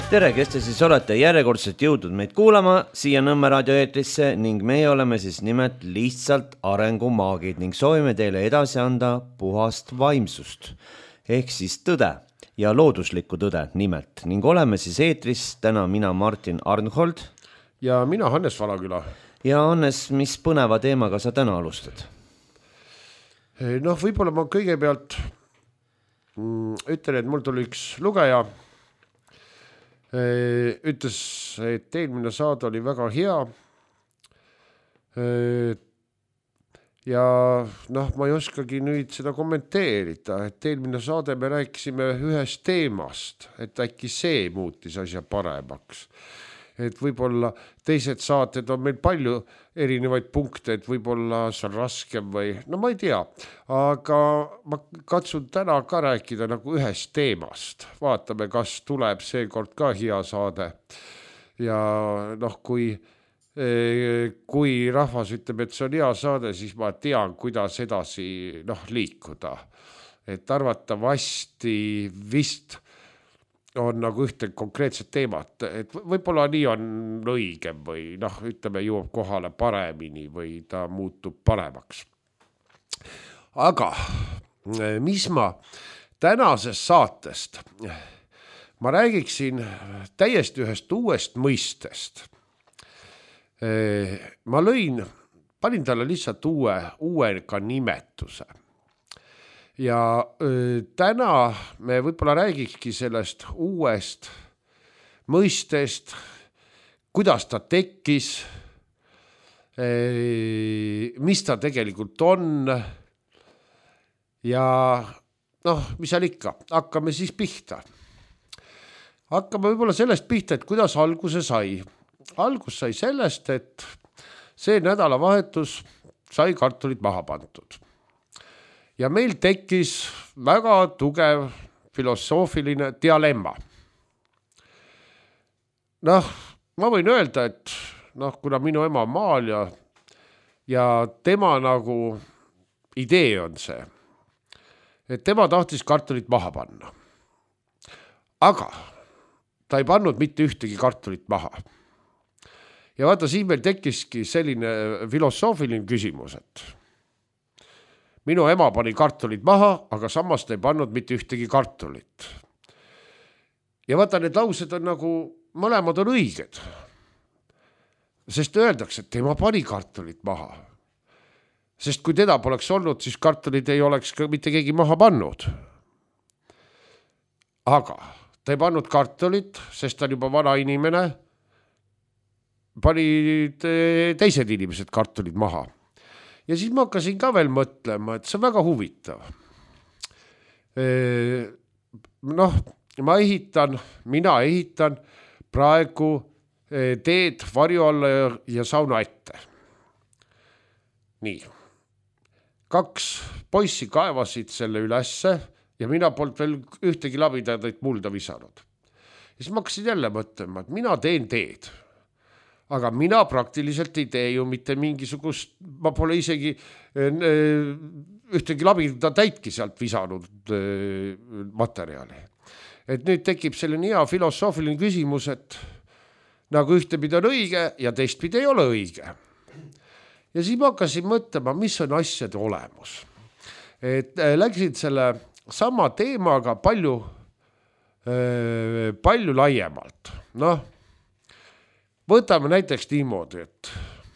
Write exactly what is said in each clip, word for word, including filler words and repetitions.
Tere, kes te siis olete järjekordselt jõudnud meid kuulama siia Nõmme raadio eetrisse ning meie oleme siis nimelt lihtsalt arengumaagid ning soovime teile edasi anda puhast vaimsust ehk siis tõde ja looduslikku tõde nimelt ning oleme siis eetris täna mina Martin Arnhold ja mina Hannes Valaküla. Ja Hannes, mis põneva teemaga sa täna alustad? Noh, võib-olla ma kõigepealt ütlen, et mul tuli üks lugeja ütles, et eelmine saade oli väga hea ja noh, ma ei oskagi nüüd seda kommenteerida, et eelmine saade me rääkisime ühest teemast, et äkki see muutis asja paremaks. Et võib-olla teised saated on meil palju erinevaid punkte, et võib-olla see on raskem või, no ma ei tea, aga ma katsun täna ka rääkida nagu ühest teemast. Vaatame, kas tuleb seekord ka hea saade. Ja noh, kui, kui rahvas ütleb, et see on hea saade, siis ma tean, kuidas edasi noh, liikuda. Et arvatavasti vist on nagu ühte konkreetset teemat, et võib-olla nii on õigem või noh, ütleme, jõuab kohale paremini või ta muutub paremaks. Aga mis ma tänasest saatest, ma räägiksin täiesti ühest uuest mõistest. Ma lõin, panin talle lihtsalt uue, uue ka nimetuse. Ja öö, täna me võib-olla räägikski sellest uuest mõistest, kuidas ta tekkis, öö, mis ta tegelikult on ja noh, mis seal ikka, hakkame siis pihta. Hakkame võib-olla sellest pihta, et kuidas alguse sai. Algus sai sellest, et see nädalavahetus sai kartulit maha pandud. Ja meil tekkis väga tugev filosoofiline dialemma. Noh, ma võin öelda, et noh, kuna minu ema on maalja ja tema nagu idee on see, et tema tahtis kartulit maha panna. Aga ta ei pannud mitte ühtegi kartulit maha. Ja vaata, siin meil tekkiski selline filosoofiline küsimus, et minu ema pani kartulit maha, aga samas ta ei pannud mitte ühtegi kartulit. Ja vaata, need laused on nagu, mõlemad on õiged. Sest öeldakse, et tema pani kartulit maha. Sest kui teda poleks olnud, siis kartulit ei oleks ka mitte keegi maha pannud. Aga ta ei pannud kartulit, sest ta on juba vana inimene, pani teised inimesed kartulit maha. Ja siis ma hakkasin ka veel mõtlema, et see on väga huvitav. Noh, ma ehitan, mina ehitan praegu teed varju alla ja sauna ette. Nii. Kaks poissi kaevasid selle ülesse ja mina polnud veel ühtegi labidaid mulda visanud. Ja siis ma hakkasin jälle mõtlema, et mina teen teed. Aga mina praktiliselt ei tee ju mitte mingisugust, ma pole isegi ühtegi labida täitki sealt visanud materjali. Et nüüd tekib selline hea filosoofiline küsimus, et nagu ühtepidi on õige ja teistpidi ei ole õige. Ja siis ma hakkasin mõtlema, mis on asjade olemus. Et läksin selle sama teemaga palju, palju laiemalt. Noh, võtame näiteks niimoodi, et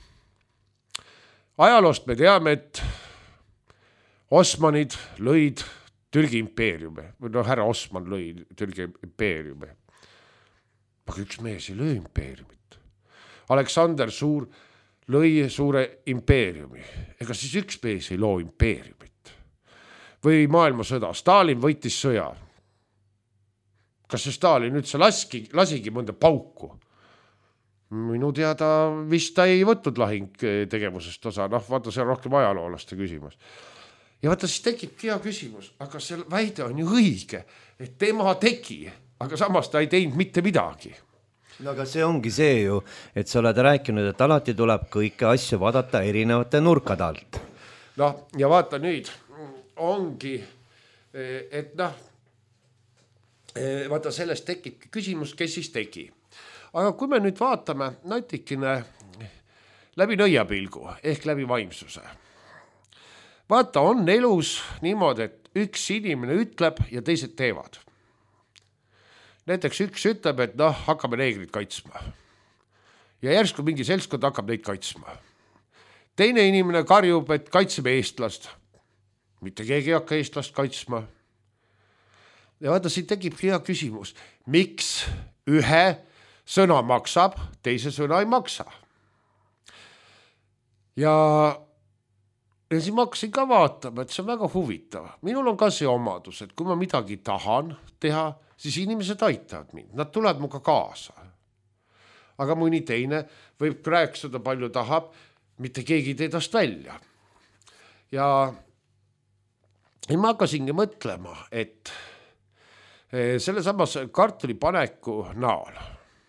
ajaloost me teame, et Osmanid lõid Türgi impeeriumi. Või no härra Osman lõi Türgi impeeriumi. Aga üks mees ei lõi impeeriumit. Aleksander Suur lõi suure impeeriumi. Ega siis üks mees ei loo impeeriumit. Või maailmasõda. Stalin võitis sõja. Kas see Stalin üldse laski, lasigi mõnda pauku? Minu teada vist ta ei võtnud lahing tegevusest osa. Noh, vaata, see on rohkem ajaloolaste küsimus. Ja vaata, siis tekib hea küsimus. Aga see väide on ju õige, et tema tegi, aga samas ta ei teinud mitte midagi. No aga see ongi see ju, et sa oled rääkinud, et alati tuleb kõike asju vaadata erinevate nurkade alt. Noh, ja vaata nüüd ongi, et noh, vaata sellest tekibki küsimus, kes siis tegi. Aga kui me nüüd vaatame natikene läbi nõiapilgu ehk läbi vaimsuse. Vaata, on elus niimoodi, et üks inimene ütleb ja teised teevad. Näiteks üks ütleb, et noh, hakkame neegrid kaitsma. Ja järsku mingi seltskond hakkab neid kaitsma. Teine inimene karjub, et kaitseme eestlast. Mitte keegi ei hakka eestlast kaitsma. Ja vaata, siin tekib hea küsimus. Miks ühe sõna maksab, teise sõna ei maksa? Ja, ja siin ma hakkasin ka vaatama, et see on väga huvitav. Minul on ka see omadus, et kui ma midagi tahan teha, siis inimesed aitavad mind. Nad tulevad muga kaasa. Aga mõni teine võib rääksuda palju tahab, mitte keegi teedast välja. Ja, ja ma hakkasingi mõtlema, et selle samas kartulipaneku näol.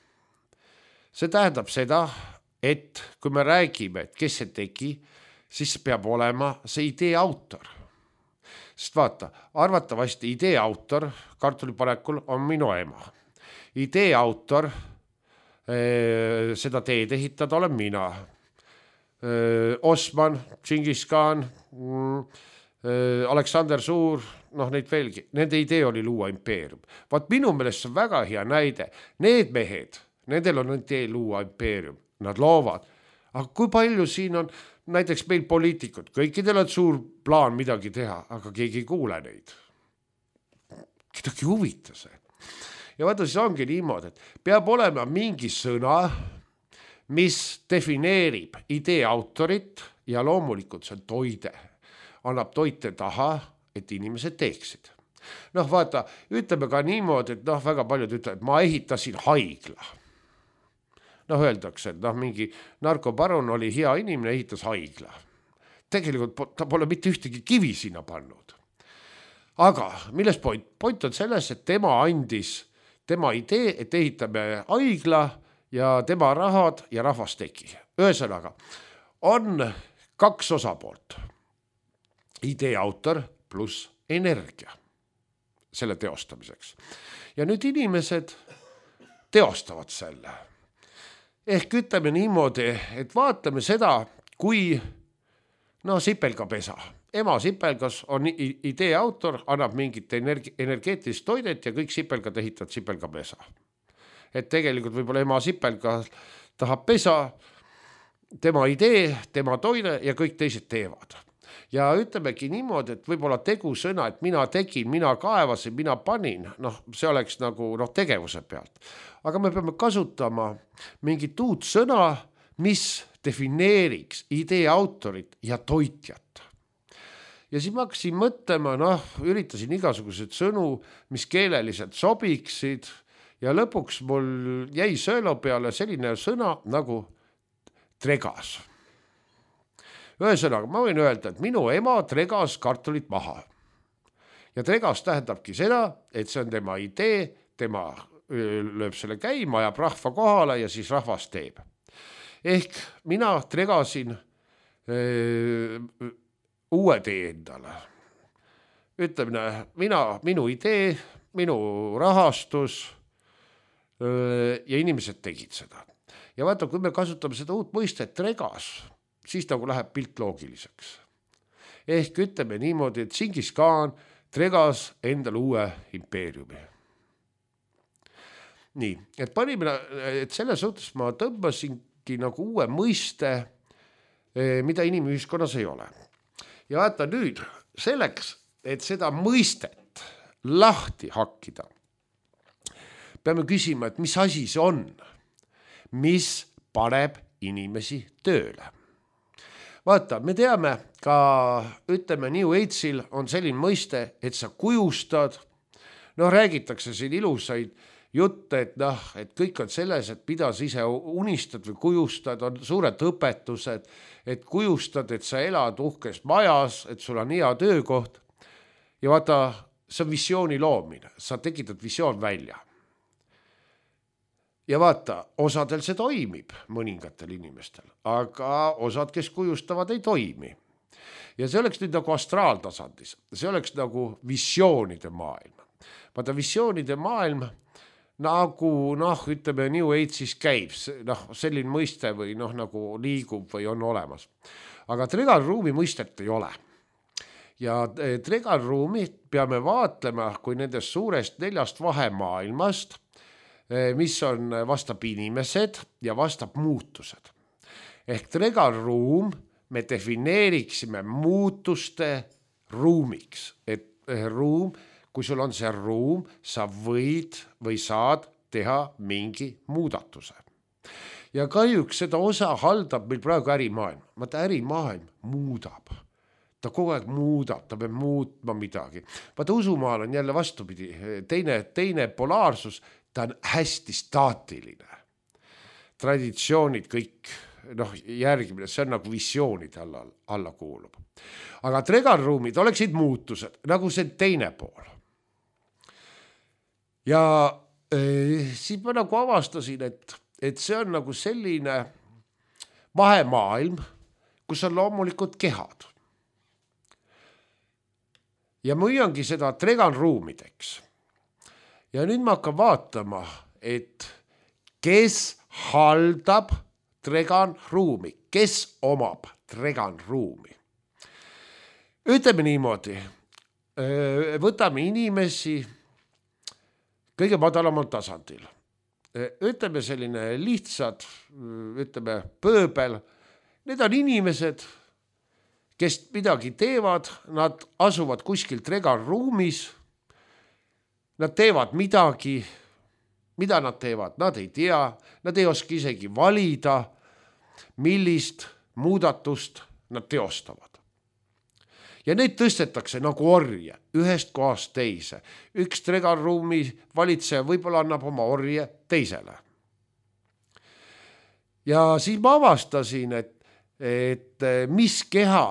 See tähendab seda, et kui me räägime, et kes see tegi, siis peab olema see idee autor. Sest vaata, arvatavasti idee autor kartulipanekul on minu ema. Idee autor, eh, seda teed ehitada olen mina. Eh, Osman, Džingis Khan, eh, Aleksander Suur, noh neid veelgi. Nende idee oli luua impeerium. Vaat minu meelest see on väga hea näide. Need mehed, nendel on idee luua impeerium. Nad loovad. Aga kui palju siin on näiteks meil poliitikud, kõikidel on suur plaan midagi teha, aga keegi ei kuule neid. Kedagi huvita see. Ja vaata, siis ongi niimoodi, et peab olema mingi sõna, mis defineerib idee autorit ja loomulikult see toide. Annab toite taha, et inimesed teeksid. Noh, vaata, ütleme ka niimoodi, et noh, väga paljud ütlevad, et ma ehitasin haigla. Noh, öeldakse, et noh, mingi narkobaron oli hea inimene, ehitas haigla. Tegelikult ta pole mitte ühtegi kivi sinna pannud. Aga milles point? Point on selles, et tema andis tema idee, et ehitame haigla ja tema rahad ja rahvas tegi. Ühesõnaga, on kaks osapoolt. Idee autor pluss energia selle teostamiseks. Ja nüüd inimesed teostavad selle. Ehk ütleme niimoodi, et vaatame seda, kui no, sipelgapesa. Ema sipelgas on idee autor, annab mingit energi- energeetilist toidet ja kõik sipelgad ehitavad sipelgapesa. Et tegelikult võib-olla ema sipelga tahab pesa, tema idee, tema toide ja kõik teised teevad. Ja ütlemegi niimoodi, et võib-olla tegu sõna, et mina tegin, mina kaevasin, mina panin, noh, see oleks nagu noh, tegevuse pealt. Aga me peame kasutama mingit uut sõna, mis defineeriks idee autorit ja toitjat. Ja siis ma hakkasin mõtlema, noh, üritasin igasugused sõnu, mis keeleliselt sobiksid ja lõpuks mul jäi söölo peale selline sõna nagu tregas. Ühesõnaga, ma võin öelda, et minu ema tregas kartulit maha. Ja tregas tähendabki seda, et see on tema idee, tema lööb selle käima, ajab rahva kohale ja siis rahvas teeb. Ehk mina tregasin öö, uue tee endale. Ütleme, mina, minu idee, minu rahastus öö, ja inimesed tegid seda. Ja vaata, kui me kasutame seda uut mõistet tregas, siis nagu läheb pilt loogiliseks. Ehk ütleme niimoodi, et Džingis Khan tregas endale uue impeeriumi. Nii, et panime, et selle suhtes ma tõmbasingi nagu uue mõiste, mida inimühiskonnas ei ole. Ja vaata nüüd selleks, et seda mõistet lahti hakkida, peame küsima, et mis asi see on, mis paneb inimesi tööle. Vaata, me teame ka, ütleme, New Age'il on selline mõiste, et sa kujustad, noh, räägitakse siin ilusaid jutte, et noh, et kõik on selles, et mida sa ise unistad või kujustad, on suured õpetused, et kujustad, et sa elad uhkes majas, et sul on hea töökoht. Ja vaata, see on visiooni loomine, sa tekitad visioon välja. Ja vaata, osadel see toimib mõningatel inimestel, aga osad, kes kujustavad, ei toimi. Ja see oleks nüüd nagu astraaltasandis, see oleks nagu visioonide maailm. vaata visioonide maailm nagu noh, ütleme New Age'is käib, noh selline mõiste või noh nagu liigub või on olemas. Aga Tregal-ruumi mõistet ei ole. Ja Tregal-ruumi peame vaatlema kui nendest suurest neljast vahemaailmast, mis on vastab inimesed ja vastab muutused. Ehk Tregal-ruum me defineeriksime muutuste ruumiks, et ruum, kui sul on see ruum, sa võid või saad teha mingi muudatuse. Ja kahjuks seda osa haldab meil praegu ärimaailm. Vaata ärimaailm muudab. Ta kogu aeg muudab, ta peab muutma midagi. Vaata usumaal on jälle vastupidi, teine, teine polaarsus, ta on hästi staatiline. Traditsioonid kõik, noh järgimine, see on nagu visioonid alla, alla kuulub. Aga Tregal-ruumid oleksid muutused, nagu see teine pool. Ja eh, siis ma nagu avastasin, et, et see on nagu selline vahemaailm, kus on loomulikult kehad. Ja ma hüüangi seda Tregal-ruumideks. Ja nüüd ma hakkan vaatama, et kes haldab Tregal-ruumi, kes omab Tregal-ruumi. Ütleme niimoodi, võtame inimesi kõige madalamal tasandil. Ütleme selline lihtsad, ütleme pööbel, need on inimesed, kes midagi teevad, nad asuvad kuskil Tregal-ruumis, nad teevad midagi, mida nad teevad, nad ei tea, nad ei oska isegi valida, millist muudatust nad teostavad. Ja neid tõstetakse nagu orje, ühest kohast teise. Üks Tregal-ruumi valitseja võib-olla annab oma orje teisele. Ja siis ma avastasin, et, et mis keha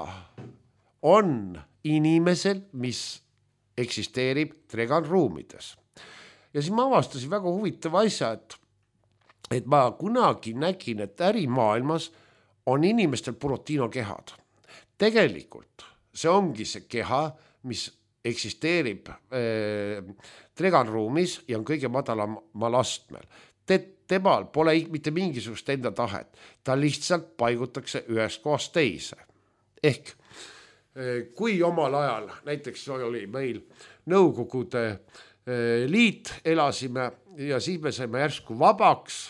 on inimesel, mis eksisteerib Tregal-ruumides. Ja siis ma avastasin väga huvitava asja, et, et ma kunagi nägin, et ärimaailmas on inimestel Burotino kehad. Tegelikult see ongi see keha, mis eksisteerib äh, Tregal-ruumis ja on kõige madalamal astmel. Te, temal pole mitte mingisugust enda tahet. Ta lihtsalt paigutakse ühest kohast teise. Ehk kui omal ajal, näiteks oli meil Nõukogude liit, elasime ja siis me saime järsku vabaks.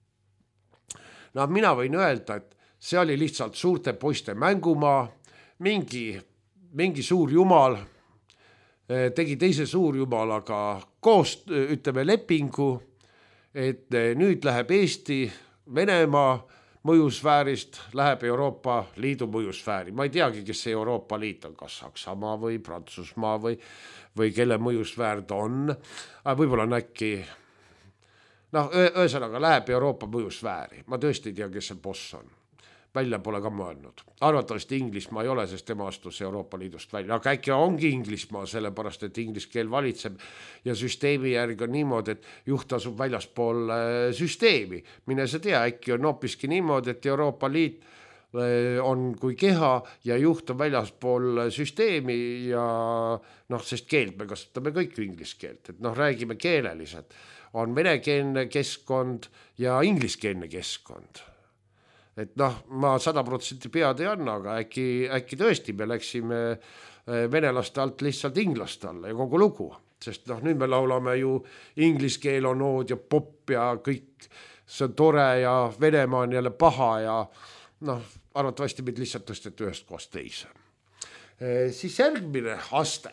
No mina võin öelda, et see oli lihtsalt suurte poiste mängumaa, mingi, mingi suur jumal tegi teise suurjumalaga koos, ütleme lepingu, et nüüd läheb Eesti, Venemaa mõjusfäärist läheb Euroopa Liidu mõjusfääri. Ma ei teagi, kes see Euroopa Liit on, kas Saksamaa või Prantsusmaa või, või kelle mõjusfäär ta on. Võib-olla on äkki, noh, ühesõnaga läheb Euroopa mõjusfääri. Ma tõesti ei tea, kes see boss on. Välja pole ka mõelnud. Arvatavasti Inglismaa ei ole, sest tema astus Euroopa Liidust välja. Aga äkki ongi Inglismaa, sellepärast, et inglise keel valitseb ja süsteemi järgi on niimoodi, et juht asub väljaspool süsteemi. Mine sa tea, äkki on hoopiski niimoodi, et Euroopa Liit on kui keha ja juht on väljaspool süsteemi ja noh, sest keelt me kasutame kõik inglise keelt. Et noh, räägime keeleliselt. On venekeelne keskkond ja ingliskeelne keskkond. Et noh, ma sada protsenti pead ei anna, aga äkki, äkki tõesti me läksime venelaste alt lihtsalt inglaste alla ja kogu lugu. Sest noh, nüüd me laulame ju inglise keel on ood ja pop ja kõik, see on tore ja Venemaa on jälle paha ja noh, arvatavasti meid lihtsalt tõsteti ühest kohast teise. E, siis järgmine aste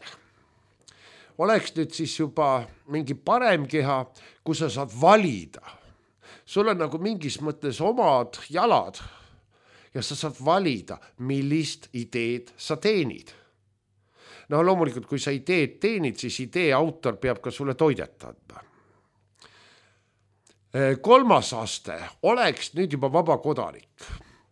oleks nüüd siis juba mingi parem keha, kus sa saad valida. Sul on nagu mingis mõttes omad jalad ja sa saad valida, millist ideed sa teenid. No loomulikult, kui sa ideed teenid, siis idee autor peab ka sulle toidet andma. Kolmas aste oleks nüüd juba vaba kodanik.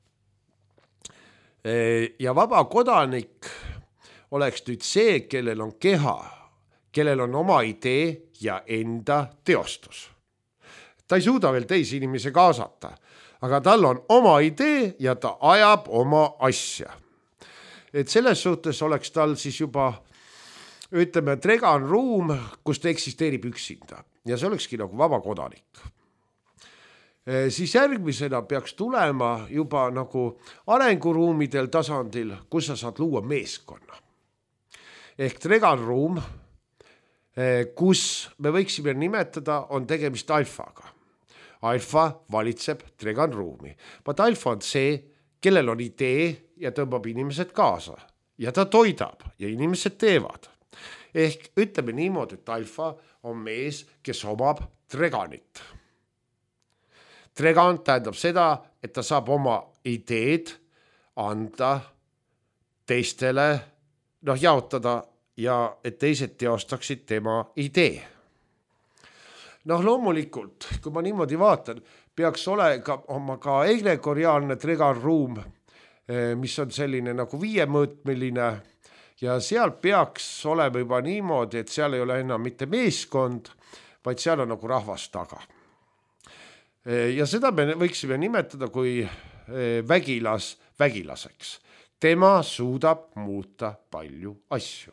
Ja vaba kodanik oleks nüüd see, kellel on keha, kellel on oma idee ja enda teostus. Ta ei suuda veel teisi inimesi kaasata, aga tal on oma idee ja ta ajab oma asja. Et selles suhtes oleks tal siis juba ütleme, Tregan ruum, kus ta eksisteerib üksinda ja see olekski nagu vaba kodanik. Siis järgmisena peaks tulema juba nagu arenguruumidel tasandil, kus sa saad luua meeskonna. Ehk Tregan ruum, kus me võiksime nimetada, on tegemist alfaga. Alfa valitseb Tregan ruumi. Vaat alfa on see, kellel on idee ja tõmbab inimesed kaasa ja ta toidab ja inimesed teevad. Ehk ütleme niimoodi, et alfa on mees, kes omab Treganit. Tregan tähendab seda, et ta saab oma ideed anda teistele, noh jaotada ja et teised teostaksid tema idee. Noh loomulikult, kui ma niimoodi vaatan, peaks olema oma ka egregoriaalne Tregan ruum, mis on selline nagu viiemõõtmeline ja seal peaks olema juba niimoodi, et seal ei ole enam mitte meeskond, vaid seal on nagu rahvas taga. Ja seda me võiksime nimetada kui vägilas vägilaseks. Tema suudab muuta palju asju.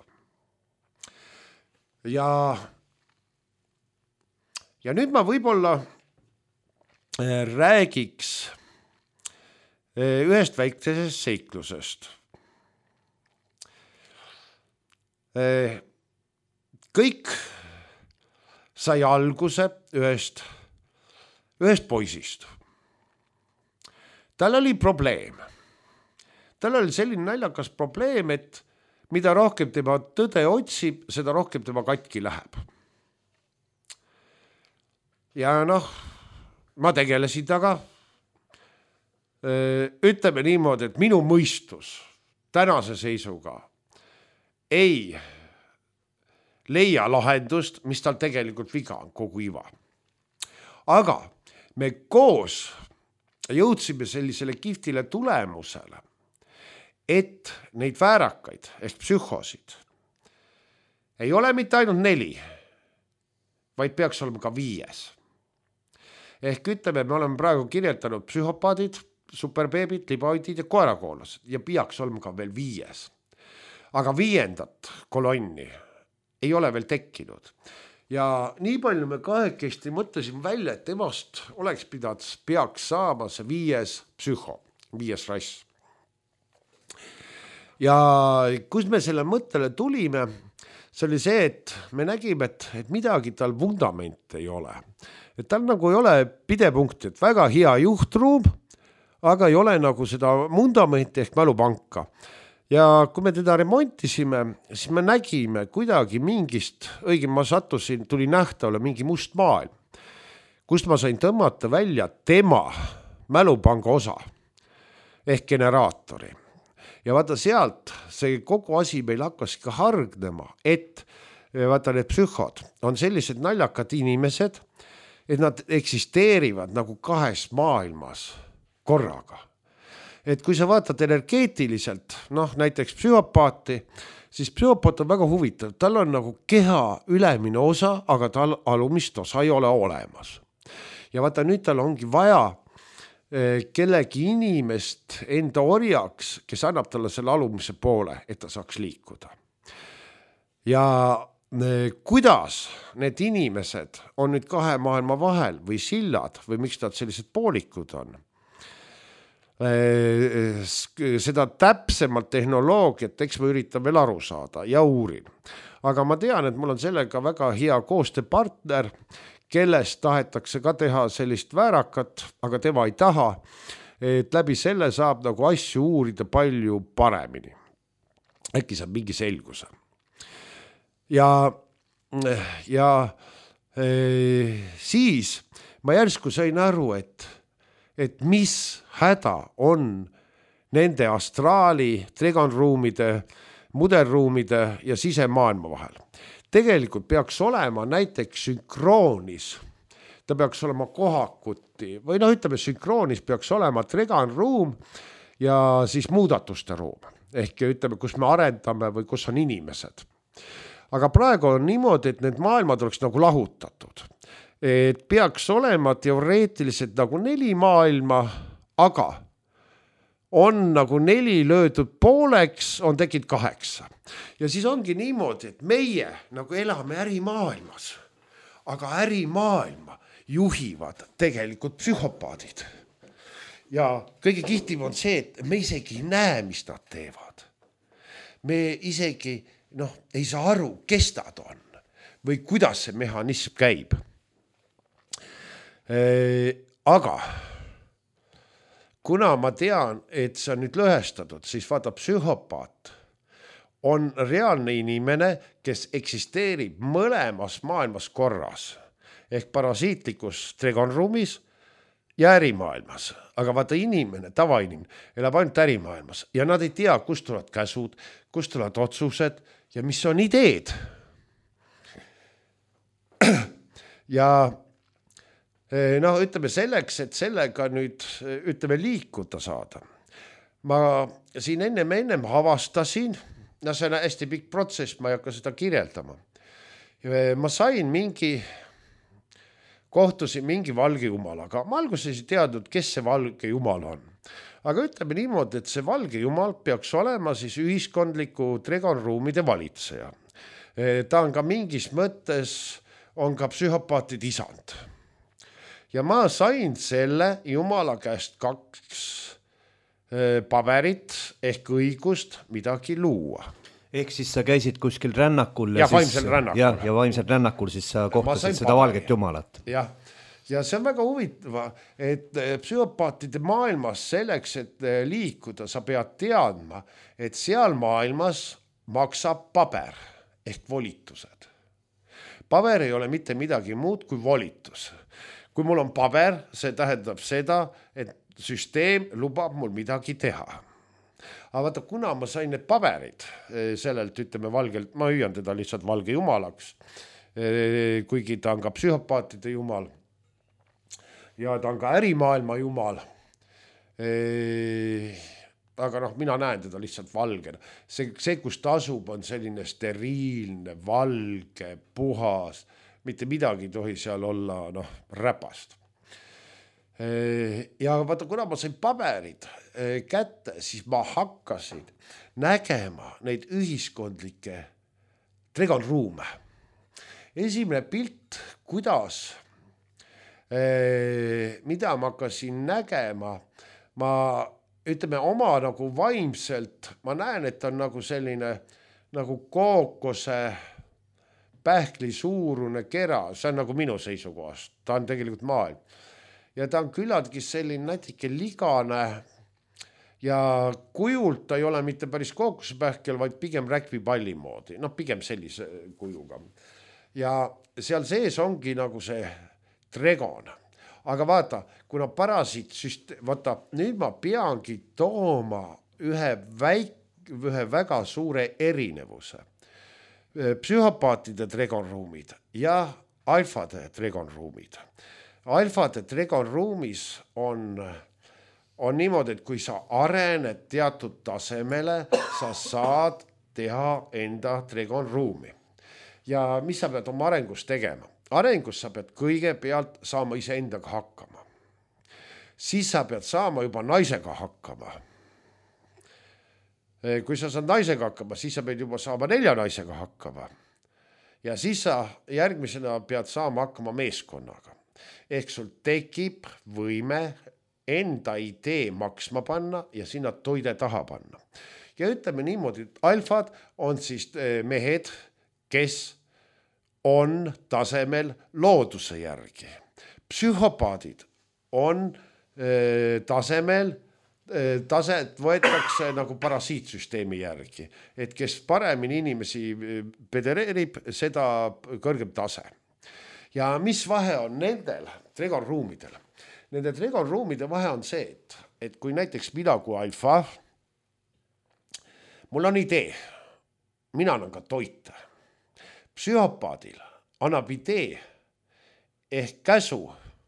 Ja, ja nüüd ma võib-olla räägiks ühest väikesest seiklusest. Kõik sai alguse ühest, ühest poisist. Tal oli probleem. Tal oli selline naljakas probleem, et mida rohkem tema tõde otsib, seda rohkem tema katki läheb. Ja noh, ma tegelesin taga. Ütleme niimoodi, et minu mõistus tänase seisuga ei leia lahendust, mis tal tegelikult viga on kogu iva. Aga me koos jõudsime sellisele kiftile tulemusele, et neid väärakaid ehk psühhosid ei ole mitte ainult neli, vaid peaks olema ka viies. Ehk ütleme, me oleme praegu kirjetanud psühhopaadid, superbeebid, libaoidid ja koerakoolased ja peaks olema ka veel viies. Aga viiendat kolonni ei ole veel tekkinud. Ja nii palju me kahekesti mõtlesin välja, et temast oleks pidanud, peaks saama see viies psühho, viies rass. Ja kus me selle mõttele tulime, see oli see, et me nägime, et, et midagi tal vundament ei ole. Et tal nagu ei ole pidepunkti, et väga hea juhtruum, aga ei ole nagu seda vundamenti ehk mälupanka. Ja kui me teda remontisime, siis me nägime kuidagi mingist, õigem ma sattusin, tuli nähtavale mingi must maailm, kust ma sain tõmmata välja tema mälupanga osa ehk generaatori. Ja vaata sealt see kogu asi meil hakkas ka hargnema, et vaata need psühhod on sellised naljakad inimesed, et nad eksisteerivad nagu kahes maailmas korraga. Et kui sa vaatad energeetiliselt, noh näiteks psühhopaati, siis psühhopaat on väga huvitav. Tal on nagu keha ülemine osa, aga tal alumist osa ei ole olemas. Ja vaata nüüd tal ongi vaja kellegi inimest enda orjaks, kes annab talle selle alumise poole, et ta saaks liikuda. Ja kuidas need inimesed on nüüd kahe maailma vahel või sillad või miks nad sellised poolikud on? Seda täpsemalt tehnoloogiat, eks ma üritan veel aru saada ja uurin. Aga ma tean, et mul on sellega väga hea koostööpartner, kellest tahetakse ka teha sellist väärakat, aga tema ei taha, et läbi selle saab nagu asju uurida palju paremini. Äkki saab mingi selguse. Ja, ja e, siis ma järsku sain aru, et, et mis häda on nende astraali, Tregan ruumide, mudelruumide ja sisemaailma vahel. Tegelikult peaks olema näiteks sünkroonis, ta peaks olema kohakuti või noh, ütleme sünkroonis peaks olema Tregan ruum ja siis muudatuste ruum. Ehk ütleme, kus me arendame või kus on inimesed. Aga praegu on niimoodi, et need maailmad oleks nagu lahutatud. Et peaks olema teoreetiliselt nagu neli maailma, aga on nagu neli löödud pooleks, on tekkinud kaheksa. Ja siis ongi niimoodi, et meie nagu elame ärimaailmas, aga ärimaailma juhivad tegelikult psühhopaadid. Ja kõige kihtiv on see, et me isegi ei näe, mis nad teevad. Me isegi noh, ei saa aru, kes nad on või kuidas see mehhanism käib. Aga kuna ma tean, et see on nüüd lõhestatud, siis vaata psühhopaat on reaalne inimene, kes eksisteerib mõlemas maailmas korras ehk parasiitlikus tregonruumis ja ärimaailmas. Aga vaata inimene, tavainimene, elab ainult ärimaailmas ja nad ei tea, kust tulevad käsud, kust tulevad otsused ja mis on ideed. Ja noh, ütleme selleks, et sellega nüüd ütleme liikuda saada. Ma siin ennem ennem avastasin, no see on hästi pikk protsess, ma ei hakka seda kirjeldama. Ma sain mingi kohtusin mingi valge jumalaga. Ma alguses ei teadnud, kes see valge jumal on. Aga ütleme niimoodi, et see valge jumal peaks olema siis ühiskondliku tregonruumide valitseja. Ta on ka mingis mõttes, on ka psühhopaatid isand. Ja ma sain selle jumala käest kaks paberit ehk õigust midagi luua. Ehk siis sa käisid kuskil rännakul ja, ja vaimsel rännakul. Ja, ja vaimsel rännakul siis sa kohtasid seda valget jumalat. Ja, ja see on väga huvitav, et psühhopaatide maailmas selleks, et liikuda, sa pead teadma, et seal maailmas maksab paber ehk volitused. Paber ei ole mitte midagi muud kui volitus. Kui mul on paber, see tähendab seda, et süsteem lubab mul midagi teha. Aga vaata, kuna ma sain need paberid sellelt, ütleme valgelt, ma hüüan teda lihtsalt valge jumalaks, kuigi ta on ka psühhopaatide jumal ja ta on ka ärimaailma jumal. Aga noh, mina näen teda lihtsalt valgena. See, see, kus ta asub, on selline steriilne, valge, puhas, mitte midagi ei tohi seal olla noh, räpast. Ja vaata, kuna ma sain paberid kätte, siis ma hakkasin nägema neid ühiskondlikke tregonruume. Esimene pilt, kuidas, mida ma hakkasin nägema, ma ütleme oma nagu vaimselt, ma näen, et on nagu selline nagu kookose pähkli suurune kera, see on nagu minu seisukohast, ta on tegelikult maailm. Ja ta on küllaltki selline natuke ligane ja kujult ta ei ole mitte päris kookospähkel, vaid pigem räkvipalli moodi, noh pigem sellise kujuga. Ja seal sees ongi nagu see tregon. Aga vaata, kuna parasiit süsteem, vaata, nüüd ma peangi tooma ühe, väik, ühe väga suure erinevuse. Psühhopaatide tregonruumid ja alfade tregonruumid. Alfade tregonruumis on, on niimoodi, et kui sa arened teatud tasemele, sa saad teha enda tregonruumi. Ja mis sa pead oma arengus tegema? Arengus sa pead kõigepealt saama iseendaga hakkama. Siis sa pead saama juba naisega hakkama. Kui sa saad naisega hakkama, siis sa pead juba saama nelja naisega hakkama. Ja siis sa järgmisena pead saama hakkama meeskonnaga. Ehk sul tekib võime enda idee maksma panna ja sinna toide taha panna. Ja ütleme niimoodi, et alfad on siis mehed, kes on tasemel looduse järgi. Psühhopaadid on tasemel, taset võetakse nagu parasiitsüsteemi järgi. Et kes paremini inimesi pedereerib, seda kõrgem tase. Ja mis vahe on nendel tregonruumidel? Nende tregonruumide vahe on see, et, et kui näiteks mina kui alfa, mul on idee, mina annan ka toite. Psühhopaadil annab idee ehk käsu.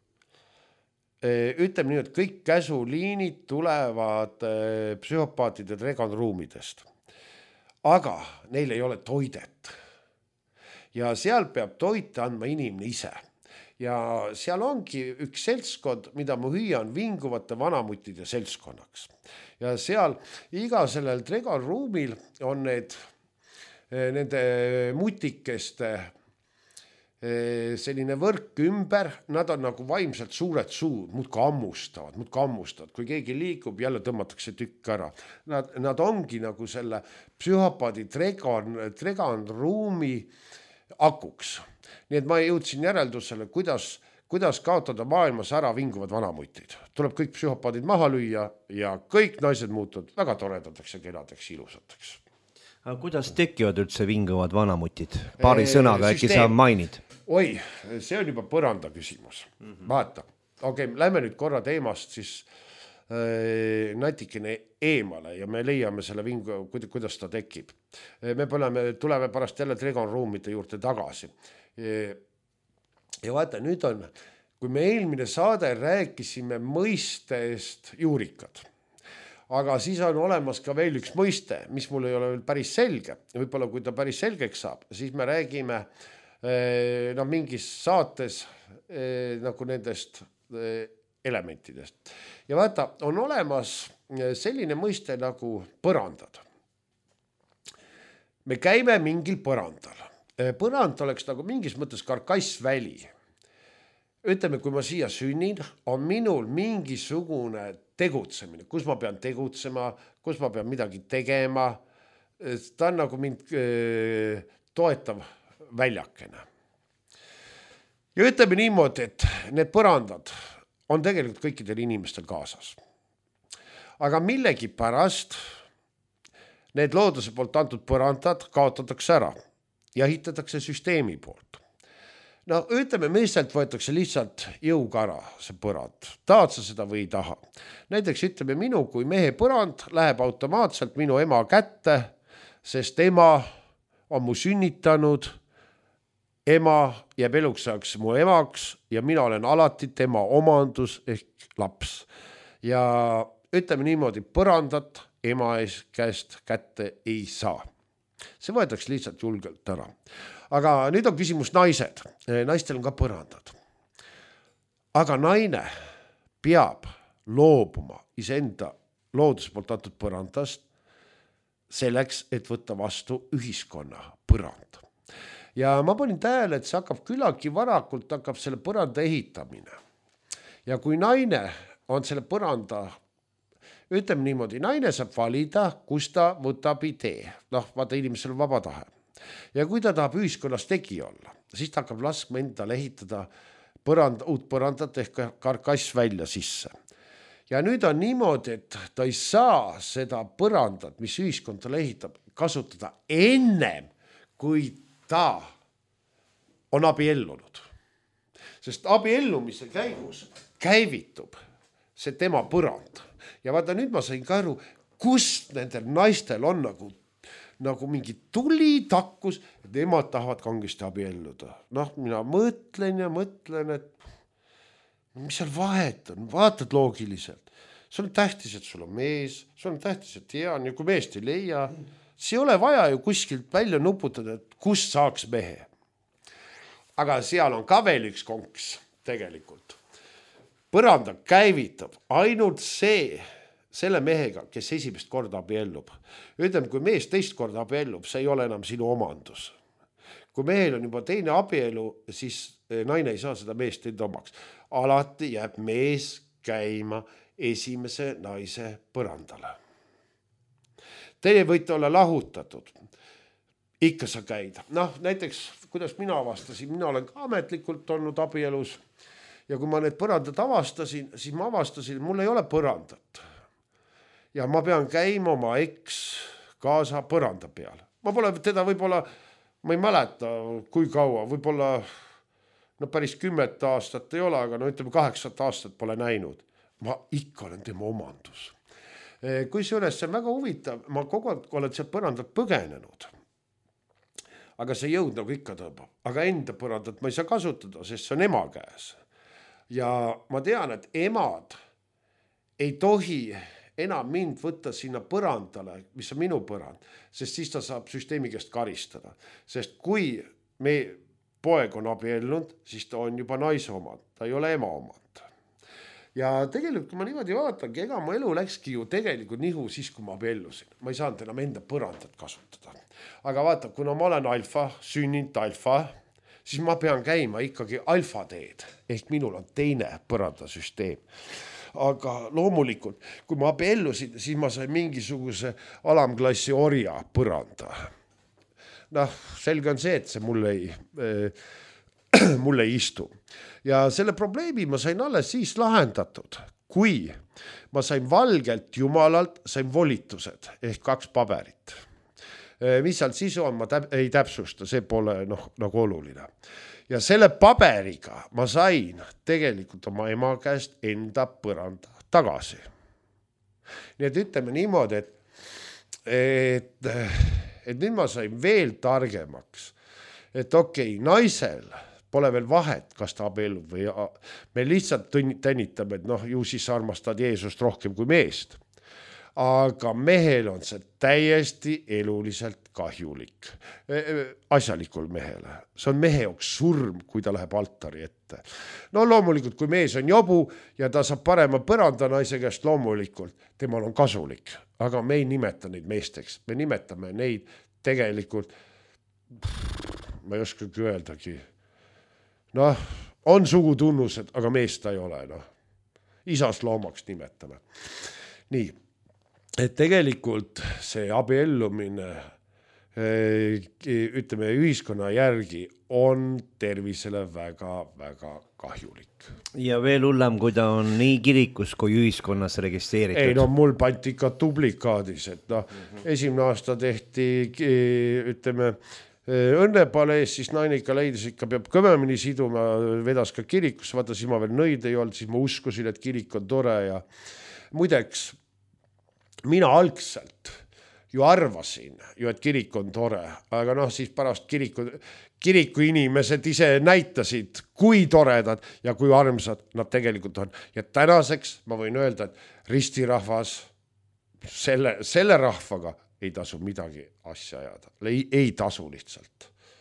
Ütleme nii, et kõik käsuliinid tulevad psühhopaatide tregonruumidest. Aga neil ei ole toidet. Ja seal peab toite andma inimene ise. ja seal ongi üks seltskond, mida ma hüüan vinguvate vanamutide seltskonnaks. Ja seal iga sellel Tregon ruumil on need nende mutikeste selline võrk ümber, nad on nagu vaimselt suured suud, muudki ammustavad, muudki ammustavad, kui keegi liigub, jälle tõmmatakse tükk ära. Nad, nad ongi nagu selle psühhopaadi Tregon, Tregon ruumi akuks. Nii et ma jõudsin järeldusele, kuidas, kuidas kaotada maailmas ära vinguvad vanamutid. Tuleb kõik psühhopaadid maha lüüa ja kõik naised muutuvad väga toredateks ja keladeks, ilusateks. Aga kuidas tekivad üldse vinguvad vanamutid? Paari sõnaga äkki sa mainid? Oi, see on juba põranda küsimus. Mm-hmm. Vaata, okei, okay, lähme nüüd korra teemast siis äh, natikene eemale ja me leiame selle vingu, kuidas ta tekib. Me põleme, tuleme pärast jälle Tregon ruumide juurde tagasi. Ja vaata, nüüd on, kui me eelmine saade rääkisime mõistest juurikad, aga siis on olemas ka veel üks mõiste, mis mul ei ole veel päris selge. Võib-olla kui ta päris selgeks saab, siis me räägime no mingis saates nagu nendest elementidest. Ja vaata, on olemas selline mõiste nagu põrandad. Me käime mingil põrandal. Põrand oleks nagu mingis mõttes karkassväli. Ütleme, kui ma siia sünnin, on minul mingisugune tegutsemine, kus ma pean tegutsema, kus ma pean midagi tegema. Ta on nagu mind toetav väljakene. Ja ütleme niimoodi, et need põrandad on tegelikult kõikidel inimestel kaasas. Aga millegi pärast need looduse poolt antud põrandad kaotatakse ära ja ehitatakse süsteemi poolt. No ütleme, meestelt võetakse lihtsalt jõuga ära see põrand. Tahad sa seda või ei taha. Näiteks ütleme, minu kui mehe põrand läheb automaatselt minu ema kätte, sest ema on mu sünnitanud, ema jääb eluks ajaks mu emaks ja mina olen alati tema omandus ehk laps. Ja ütleme niimoodi, põrandat ema ees käest kätte ei saa. See võetakse lihtsalt julgelt ära. Aga nüüd on küsimus naised. Naistel on ka põrandad. Aga naine peab loobuma iseenda looduse poolt antud põrandast selleks, et võtta vastu ühiskonna põrand. Ja ma panin tähele, et see hakkab küllaltki varakult hakkab selle põranda ehitamine. Ja kui naine on selle põranda, ütleme niimoodi, naine saab valida, kus ta võtab idee. Noh, vaata, inimesel on vaba tahe. Ja kui ta tahab ühiskonnas tegi olla, siis ta hakkab laskma endale ehitada põranda, uut põrandat ehk karkass välja sisse. Ja nüüd on niimoodi, et ta ei saa seda põrandat, mis ühiskond talle ehitab, kasutada ennem, kui ta on abiellunud. Sest abiellumise käigus käivitub see tema põrand. Ja vaata, nüüd ma sain ka aru, kust nendel naistel on nagu, nagu mingi tuli takkus, et emad tahavad kangesti abielluda. Noh, mina mõtlen ja mõtlen, et mis seal vahet on, vaatad loogiliselt. Sul on tähtis, et sul on mees, sul on tähtis, et tean, ja kui meest ei leia, siis ei ole vaja ju kuskilt välja nuputada, et kust saaks mehe. Aga seal on ka veel üks konks tegelikult. Põranda käivitab ainult see, selle mehega, kes esimest korda abiellub. Ütleme, kui mees teist korda abiellub, see ei ole enam sinu omandus. Kui mehel on juba teine abielu, siis naine ei saa seda meest enda omaks. Alati jääb mees käima esimese naise põrandale. Teie võite olla lahutatud. Ikka sa käid. Noh, näiteks, kuidas mina avastasin, mina olen ka ametlikult olnud abielus ja kui ma need põrandad avastasin, siis ma avastasin, mul ei ole põrandat. Ja ma pean käima oma eks kaasa põranda peal. Ma pole teda võib-olla, ma ei mäleta, kui kaua, võib-olla no päris kümmet aastat ei ole, aga no ütleme kaheksat aastat pole näinud. Ma ikka olen tema omandus. Kui seejuures see on väga huvitav, ma kogu aeg olen see põrandat põgenenud. Aga see jõud nagu ikka tõmbab. Aga enda põrandat ma ei saa kasutada, sest see on ema käes. Ja ma tean, et emad ei tohi enam mind võtta sinna põrandale, mis on minu põrand, sest siis ta saab süsteemi käest karistada. Sest kui me poeg on abiellunud, siis ta on juba naise omand, ta ei ole ema omand. Ja tegelikult, kui ma niimoodi vaatangi, ega mu elu läkski ju tegelikult nihu siis, kui ma abiellusin. Ma ei saanud enam enda põrandat kasutada. Aga vaata, kuna ma olen alfa, sünninud alfa, siis ma pean käima ikkagi alfa teed. Ehk minul on teine põrandasüsteem. Aga loomulikult, kui ma abiellusin, siis ma sain mingisuguse alamklassi orja põranda. Noh, selge on see, et see mulle ei, äh, mulle ei istu. Ja selle probleemi ma sain alles siis lahendatud, kui ma sain valgelt jumalalt, sain volitused ehk kaks paberit. Mis seal sisu on, ma täp- ei täpsusta, see pole noh, nagu oluline. Ja selle paberiga ma sain tegelikult oma ema käest enda põranda tagasi. Nii et ütleme niimoodi, et, et, et nüüd ma sain veel targemaks, et okei, okay, naisel pole veel vahet, kas ta abiellub või me lihtsalt tänitame, et noh, ju siis armastad Jeesust rohkem kui meest. Aga mehel on see täiesti eluliselt kahjulik. Asjalikul mehele. See on mehe joks surm, kui ta läheb altari ette. No loomulikult, kui mees on jobu ja ta saab parema põranda naise käest, loomulikult temal on kasulik. Aga me ei nimeta neid meesteks. Me nimetame neid tegelikult, ma ei oskagi öeldagi, noh, on sugutunnused, aga meest ta ei ole. Noh. Isast loomaks nimetame. Nii, et tegelikult see abiellumine, ütleme, ühiskonna järgi on tervisele väga, väga kahjulik. Ja veel hullem, kui ta on nii kirikus kui ühiskonnas registreeritud. Ei, no mul panti ka dublikaadis, et noh, mm-hmm. esimene aasta tehti, ütleme, õnnepalees, siis naine ikka leidis, ikka peab kõvemini siduma, vedas ka kirikus, vaata, siis ma veel nõid ei olnud, siis ma uskusin, et kirik on tore ja muideks, mina algselt ju arvasin ju, et kirik on tore, aga noh, siis pärast kiriku, kiriku inimesed ise näitasid, kui toredad ja kui armsad nad tegelikult on. Ja tänaseks ma võin öelda, et ristirahvas selle, selle rahvaga ei tasu midagi asja ajada. Ei, ei tasu lihtsalt.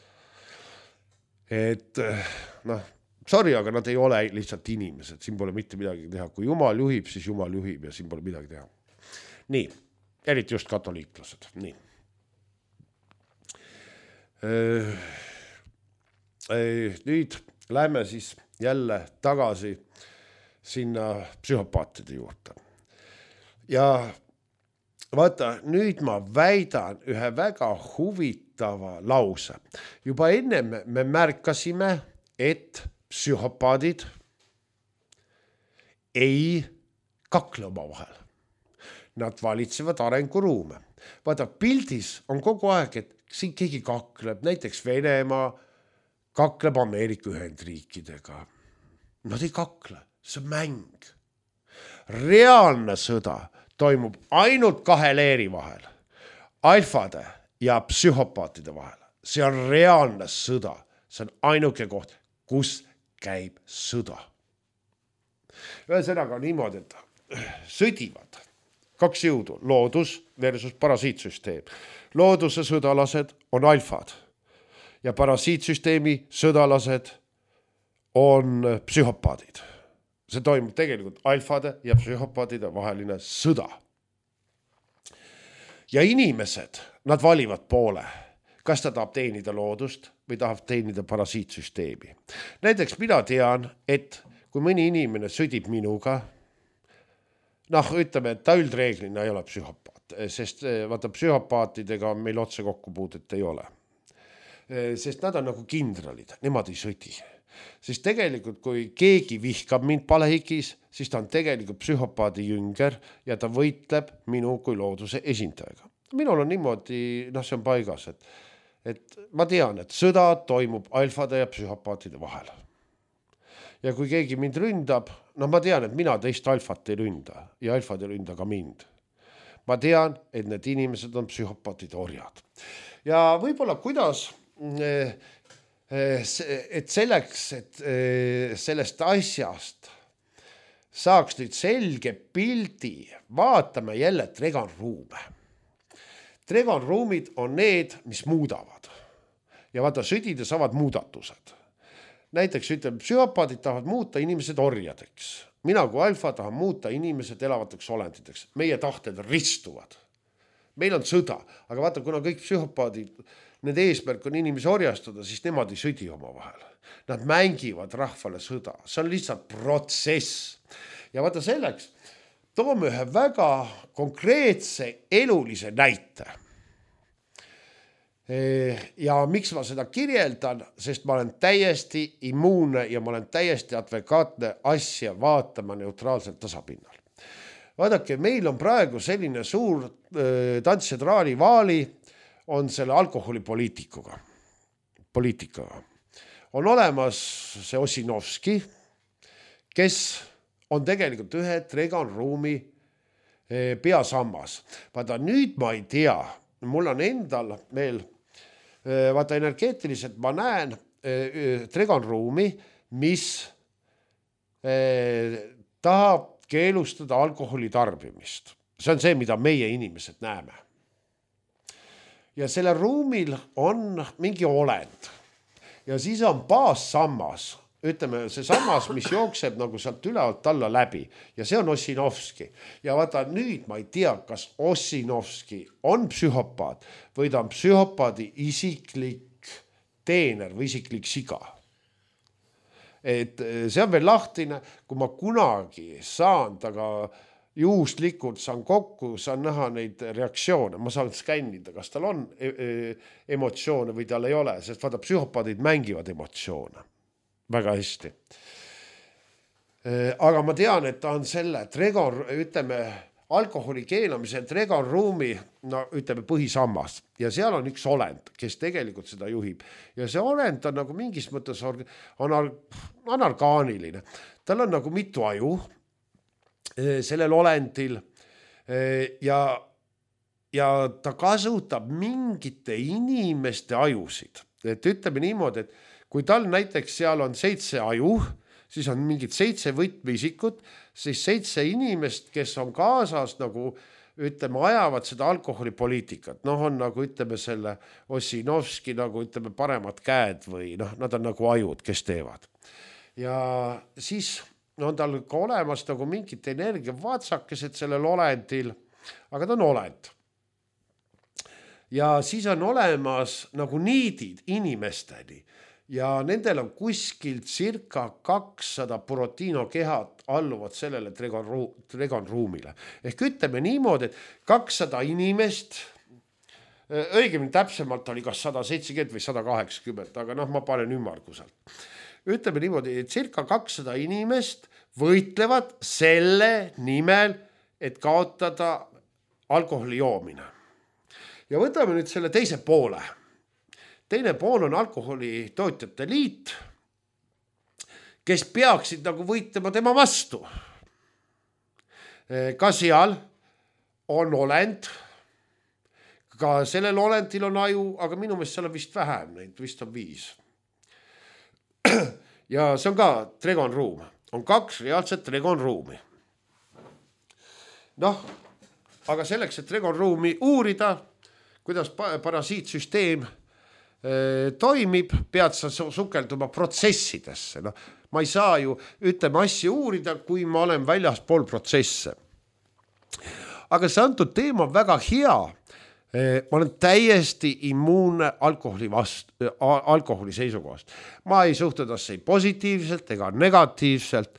Et noh, sorry, aga nad ei ole lihtsalt inimesed. Siin pole mitte midagi teha. Kui Jumal juhib, siis Jumal juhib ja siin pole midagi teha. Nii, eriti just katoliiklased. Nii. Nüüd lähme siis jälle tagasi sinna psühhopaatide juurde. Ja vaata, nüüd ma väidan ühe väga huvitava lause. Juba enne me märkasime, et psühhopaadid ei kakle oma vahel. Nad valitsevad arenguruume. Vaata, pildis on kogu aeg, et siin keegi kakleb, näiteks Venemaa kakleb Ameerika Ühendriikidega. Nad ei kakle, see on mäng. Reaalne sõda toimub ainult kahe leeri vahel, alfade ja psühhopaatide vahel. See on reaalne sõda. See on ainuke koht, kus käib sõda. Ühesõnaga niimoodi, et sõdivad kaks jõudu, loodus versus parasiitsüsteem. Looduse sõdalased on alfad ja parasiitsüsteemi sõdalased on psühhopaadid. See toimub tegelikult alfade ja psühhopaadide vaheline sõda. Ja inimesed, nad valivad poole. Kas ta tahab teenida loodust või tahab teenida parasiitsüsteemi. Näiteks mina tean, et kui mõni inimene sõdib minuga, noh, ütleme, et ta üldreeglina ei ole psühhopaat, sest vaata, psühhopaatidega meil otse kokkupuudet ei ole. Sest nad on nagu kindralid, nemad ei sõdi. Siis tegelikult, kui keegi vihkab mind palehikis, siis ta on tegelikult psühhopaadi jünger ja ta võitleb minu kui looduse esindajaga. Minul on niimoodi, noh, see on paigas, et, et ma tean, et sõda toimub alfade ja psühhopaatide vahel. Ja kui keegi mind ründab, no ma tean, et mina teist alfat ei ründa ja alfad ei ründa ka mind. Ma tean, et need inimesed on psühhopaatide orjad. Ja võib-olla kuidas, et selleks, et sellest asjast saaks nüüd selge pildi, vaatame jälle treganruume. Treganruumid on need, mis muudavad. ja vaata, sõdides saavad muudatused. Näiteks ütleme, psühhopaadid tahavad muuta inimesed orjadeks. Mina kui alfa tahan muuta inimesed elavateks olenditeks. Meie tahted ristuvad. Meil on sõda, aga vaata, kuna kõik psühhopaadid, need eesmärk on inimesi orjastada, siis nemad ei sõdi oma vahel. Nad mängivad rahvale sõda. See on lihtsalt protsess. Ja vaata selleks, toome ühe väga konkreetse elulise näite. Ja miks ma seda kirjeldan, sest ma olen täiesti immuunne ja ma olen täiesti advokaatne asja vaatama neutraalselt tasapinnal. Vaadake, meil on praegu selline suur äh, tantsedraali vaali on selle alkoholipoliitikuga. Poliitikaga. On olemas see Ossinovski, kes on tegelikult ühe Tregon Ruumi äh, peasammas. Vaata, nüüd ma ei tea, mul on endal veel vaata energeetiliselt ma näen Tregon Ruumi, mis tahab keelustada alkoholi tarbimist. See on see, mida meie inimesed näeme. Ja selle ruumil on mingi olend. Ja siis on baassammas, ütleme see sammas, mis jookseb nagu sealt ülevalt alla läbi. Ja see on Ossinovski. Ja vaata, nüüd ma ei tea, kas Ossinovski on psühhopaat või ta on psühhopaadi isiklik teener või isiklik siga. Et see on veel lahtine, kui ma kunagi saan taga juhuslikult saan kokku, saan näha neid reaktsioone. Ma saan skännida, kas tal on emotsioone või tal ei ole, sest vaata, psühhopaadid mängivad emotsioone. Väga hästi. Aga ma tean, et ta on selle Tregon, ütleme, alkoholi keelamise Tregon Ruumi, no ütleme, põhisammas. Ja seal on üks olend, kes tegelikult seda juhib. Ja see olend on nagu mingis mõttes anargaaniline. Tal on nagu mitu aju sellel olendil ja, ja ta kasutab mingite inimeste ajusid. Et ütleme niimoodi, et kui tal näiteks seal on seitse aju, siis on mingid seitse võtmeisikut, siis seitse inimest, kes on kaasas nagu, ütleme, ajavad seda alkoholipoliitikat. Noh, on nagu, ütleme, selle Ossinovski nagu, ütleme, paremad käed või noh, nad on nagu ajud, kes teevad. Ja siis on tal ka olemas nagu mingid energiavatsakesed sellel olendil, aga ta on olend. Ja siis on olemas nagu niidid inimesteni. Ja nendel on kuskil circa kakssada Borotino kehad alluvad sellele Tregon, Tregon Ruumile. Ehk ütleme niimoodi, et kakssada inimest, õigemini täpsemalt oli kas sada seitsekümmend või sada kaheksakümmend, aga noh, ma panen ümmarguselt. Ütleme niimoodi, et circa kakssada inimest võitlevad selle nimel, et kaotada alkoholi joomine. Ja võtame nüüd selle teise poole. Teine pool on alkoholi tootjate liit, kes peaksid nagu võitlema tema vastu. Ka seal on olend, ka sellel olendil on aju, aga minu meelest seal on vist vähem, neid vist on viis. Ja see on ka Tregon Ruum, on kaks reaalset Tregon Ruumi. Noh, aga selleks, et Tregon Ruumi uurida, kuidas parasiitsüsteem toimib, pead sa sukelduma protsessidesse. No, ma ei saa ju, ütleme, asja uurida, kui ma olen väljas pool protsesse. Aga see antud teema on väga hea. Ma olen täiesti immuunne alkoholi, vast, alkoholi seisukohast. Ma ei suhtu tasse ei positiivselt ega negatiivselt.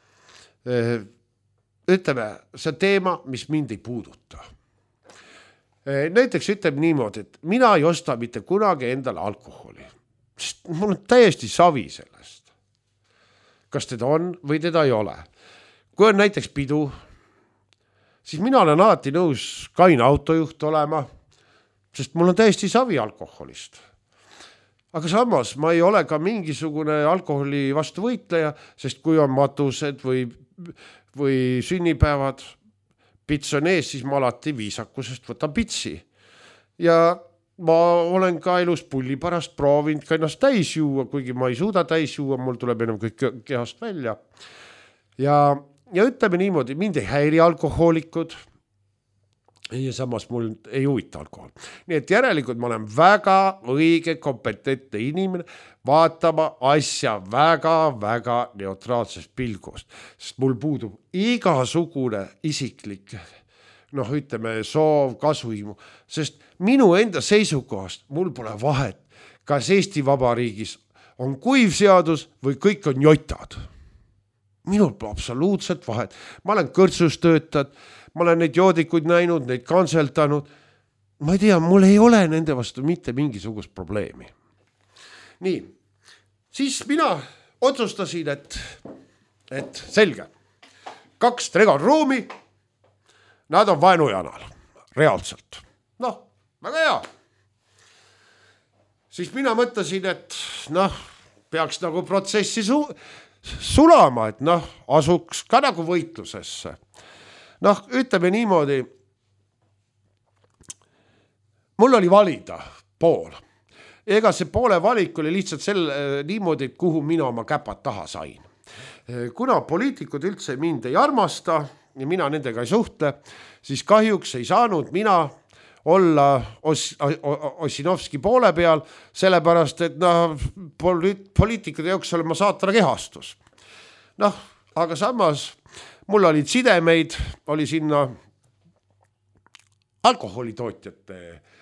Ütleme, see teema, mis mind ei puuduta. Näiteks ütleme niimoodi, et mina ei osta mitte kunagi endale alkoholi. Sest mul on täiesti savi sellest. Kas teda on või teda ei ole. Kui on näiteks pidu, siis mina olen alati nõus kaine autojuht olema, sest mul on täiesti savi alkoholist. Aga samas ma ei ole ka mingisugune alkoholi vastu võitleja, sest kui on matused või, või sünnipäevad, pits on ees, siis ma alati viisakusest võtan pitsi. Ja ma olen ka elus pulli pärast proovinud ka ennast täis juua, kuigi ma ei suuda täis juua, mul tuleb enam kõik kehast välja. Ja, ja ütleme niimoodi, mind ei häiri alkohoolikud. ja samas mul ei huvita alkohol. Nii et järelikult ma olen väga õige kompetentne inimene vaatama asja väga-väga neutraalsest pilgust, sest mul puudub igasugune isiklik noh, ütleme soov, kasuhimu, sest minu enda seisukohast mul pole vahet, kas Eesti Vabariigis on kuiv seadus või kõik on jotad. Minul pole absoluutselt vahet. Ma olen kõrtsus töötad, ma olen neid joodikuid näinud, neid kanseltanud. Ma ei tea, mul ei ole nende vastu mitte mingisugust probleemi. Nii, siis mina otsustasin, et, et selge, kaks Tregon ruumi, nad on vaenujanal, reaalselt. Noh, väga hea. Siis mina mõtlesin, et noh, peaks nagu protsessi su- sulama, et noh, asuks ka nagu võitlusesse. Noh, ütleme niimoodi, mul oli valida pool. Ega see poole valik oli lihtsalt selle niimoodi, kuhu mina oma käpad taha sain. Kuna poliitikud üldse mind ei armasta ja mina nendega ei suhtle, siis kahjuks ei saanud mina olla Os- Ossinovski poole peal, sellepärast, et noh, poliitikade jaoks olen ma saatana kehastus. Noh, aga samas mul olid sidemeid, oli sinna alkoholitootjate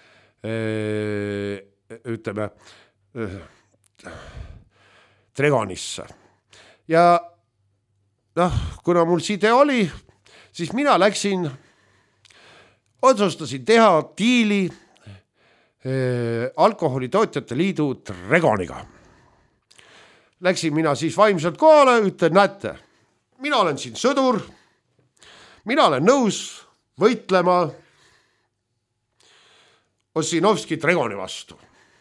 öö, ütleme öö, Tregonisse. Ja noh, kuna mul side oli, siis mina läksin otsustasin teha diili äh, alkoholitootjate liidu Tregoniga. Läksin mina siis vaimselt kohale, ütlen, näete, mina olen siin sõdur, mina olen nõus võitlema Ossinovski Tregoni vastu.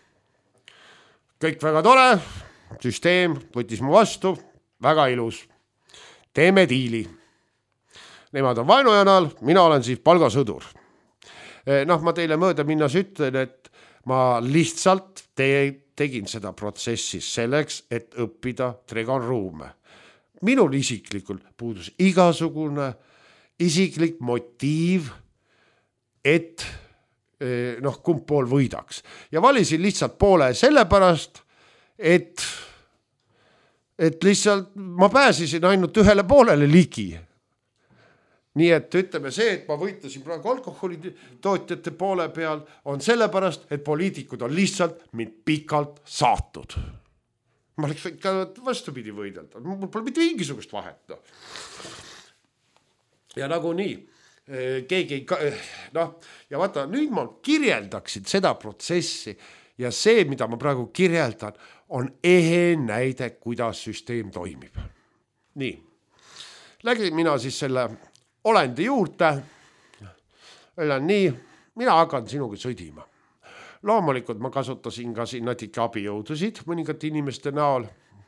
Kõik väga tore, süsteem võttis mu vastu, väga ilus. Teeme diili. Nemad on vaenujanal, mina olen siis palgasõdur. Noh, ma teile mööda minnas ütlen, et ma lihtsalt te- tegin seda protsessi selleks, et õppida Tregon ruume. Minul isiklikult puudus igasugune isiklik motiiv, et noh, kumb pool võidaks. Ja valisin lihtsalt poole sellepärast, et, et lihtsalt ma pääsisin ainult ühele poolele ligi. Nii et ütleme see, et ma võitlesin praegu alkoholitootjate poole peal, on sellepärast, et poliitikud on lihtsalt mind pikalt saatud. Ma oleks võinud ka vastupidi võidelda. Mul pole mitte mingisugust vahet. No. Ja nagu nii, keegi ei... No, ja vaata, nüüd ma kirjeldaksin seda protsessi ja see, mida ma praegu kirjeldan, on ehe näide, kuidas süsteem toimib. Nii. Lägin mina siis selle olendi juurde, öelan nii, mina hakkan sinuga sõdima. Loomulikult ma kasutasin ka siin natuke abijõudusid mõningate inimeste näol.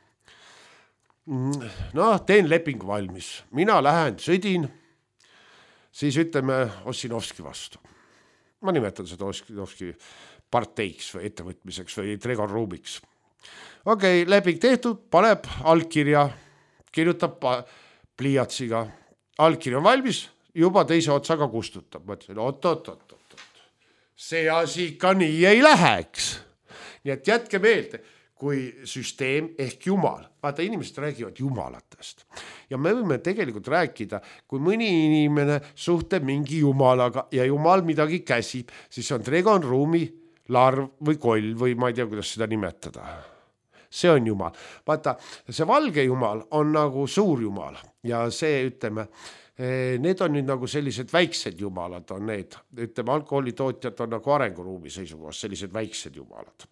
No, teen lepingu valmis. Mina lähen sõdin, siis ütleme Ossinovski vastu. Ma nimetan seda Ossinovski parteiks või ettevõtmiseks või Tregon ruumiks. Okei, leping tehtud, paneb allkirja, kirjutab pliiatsiga. Allkiri on valmis, juba teise otsaga kustutab. Mõtlesin, oot, oot, oot, oot. See asi ikka nii ei läheks. Nii et jätke meelde, kui süsteem ehk jumal, vaata inimesed räägivad jumalatest. Ja me võime tegelikult rääkida, kui mõni inimene suhtleb mingi jumalaga ja jumal midagi käsib, siis on Tregon ruumi larv või koll või ma ei tea, kuidas seda nimetada. See on jumal. Vaata, see valge jumal on nagu suur jumal ja see, ütleme, need on nüüd nagu sellised väiksed jumalad on need. Ütleme, alkoholitootjad on nagu arenguruumi seisukohast sellised väiksed jumalad.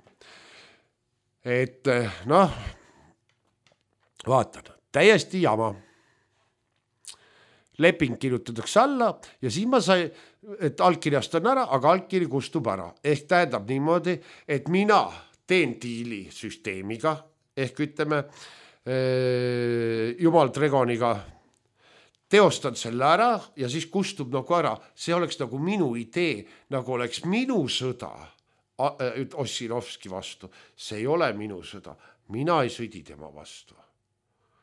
Et noh, vaatan, täiesti jama. Leping kirjutatakse alla ja siis ma sai, et allkirjastan ära, aga allkiri kustub ära. Ehk tähendab niimoodi, et mina teen diili süsteemiga, ehk ütleme Jumal Tregoniga, teostan selle ära ja siis kustub nagu ära. See oleks nagu minu idee, nagu oleks minu sõda Ossinovski vastu. See ei ole minu sõda. Mina ei sõdi tema vastu.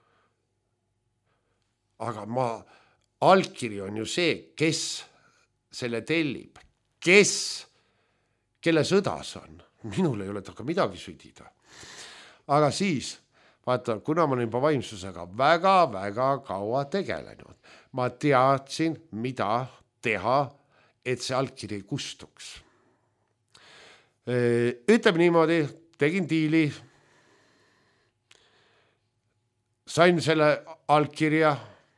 Aga ma, allkiri on ju see, kes selle tellib, kes, kelle sõda see on, minul ei ole taga midagi südida. Aga siis, vaata, kuna ma olen juba vaimsusega väga-väga kaua tegelenud, ma teadsin, mida teha, et see allkiri ei kustuks. Ütleme niimoodi, tegin diili, sain selle allkirja.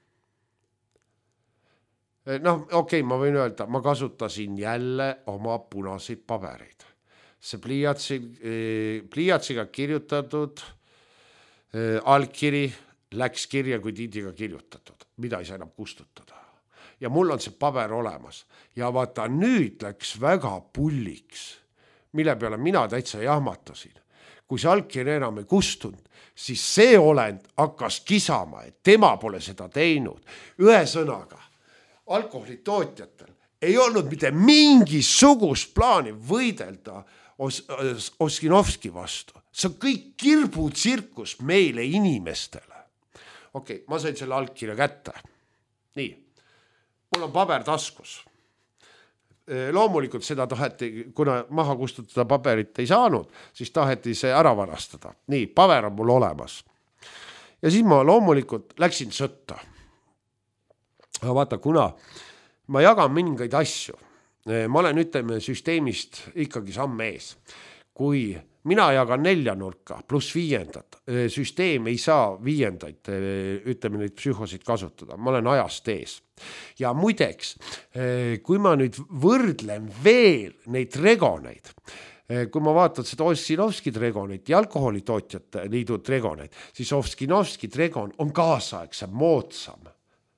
Noh, okei, okay, ma võin öelda, ma kasutasin jälle oma punaseid pabereid. See pliiatsi, pliiatsiga kirjutatud allkiri läks kirja kui tiidiga kirjutatud, mida ei saa enam kustutada. Ja mul on see paber olemas. Ja vaata, nüüd läks väga pulliks, mille peale mina täitsa jahmatasin. Kui see allkiri enam ei kustunud, siis see olend hakkas kisama, et tema pole seda teinud. Ühe sõnaga, alkoholitootjatel ei olnud mitte mingisugust plaani võidelda Os- Ossinovski vastu. See on kõik kirbutsirkus meile inimestele. Okei, okay, ma sain selle allkirja kätte. Nii, mul on paber taskus. Loomulikult seda taheti, kuna maha kustutada paberit ei saanud, siis taheti see ära varastada. Nii, paber on mul olemas. Ja siis ma loomulikult läksin sõtta. Aga vaata, kuna ma jagan mõningaid asju, ma olen, ütleme, süsteemist ikkagi samm ees. Kui mina jagan neljanurka pluss viiendat, süsteem ei saa viiendaid, ütleme, neid psühhosid kasutada. Ma olen ajast ees. Ja muideks, kui ma nüüd võrdlen veel neid regoneid, kui ma vaatan seda Ossinovski tregonit ja alkoholitootjate liidu tregoneid, siis Ossinovski tregon on kaasaegsem, moodsam.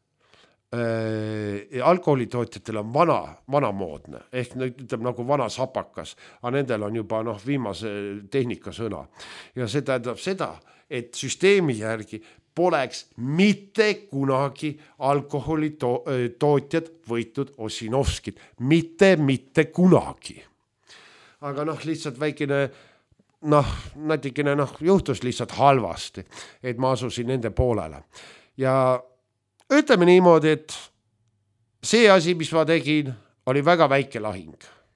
Äh, alkoholitootjatel on vana, vanamoodne, ehk ütleb nagu vana sapakas, aga nendel on juba noh, viimase tehnika sõna. Ja see tähendab seda, et süsteemi järgi poleks mitte kunagi alkoholitootjad võitud Ossinovskit. Mitte, mitte kunagi. Aga noh, lihtsalt väikene, noh, natikene noh, juhtus lihtsalt halvasti, et ma asusin nende poolele. Ja ütleme niimoodi, et see asi, mis ma tegin, oli väga väike lahing.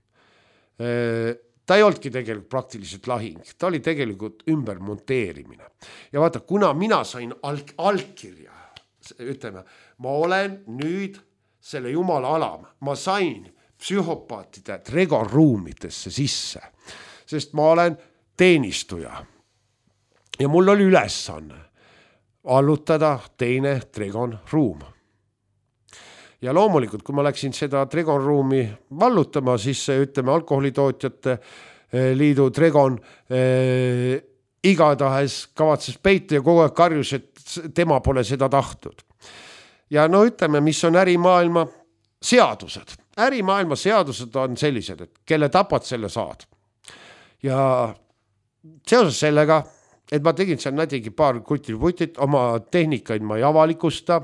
Ta ei olnudki tegelikult praktiliselt lahing, ta oli tegelikult ümber monteerimine. Ja vaata, kuna mina sain alk- allkirja, ütleme, ma olen nüüd selle jumala alam, ma sain psühhopaatide tregon ruumidesse sisse, sest ma olen teenistuja ja mul oli ülesanne allutada teine tregon ruum. Ja loomulikult, kui ma läksin seda tregon ruumi vallutama, siis ütleme alkoholitootjate liidu tregon eh, igatahes kavatses peita ja kogu aeg karjus, et tema pole seda tahtnud. Ja no ütleme, mis on ärimaailma seadused. Ärimaailma seadused on sellised, et kelle tapad, selle saad. Ja seoses sellega, et ma tegin seal nädegi paar kutil-putit, oma tehnikaid ma ei avalikusta,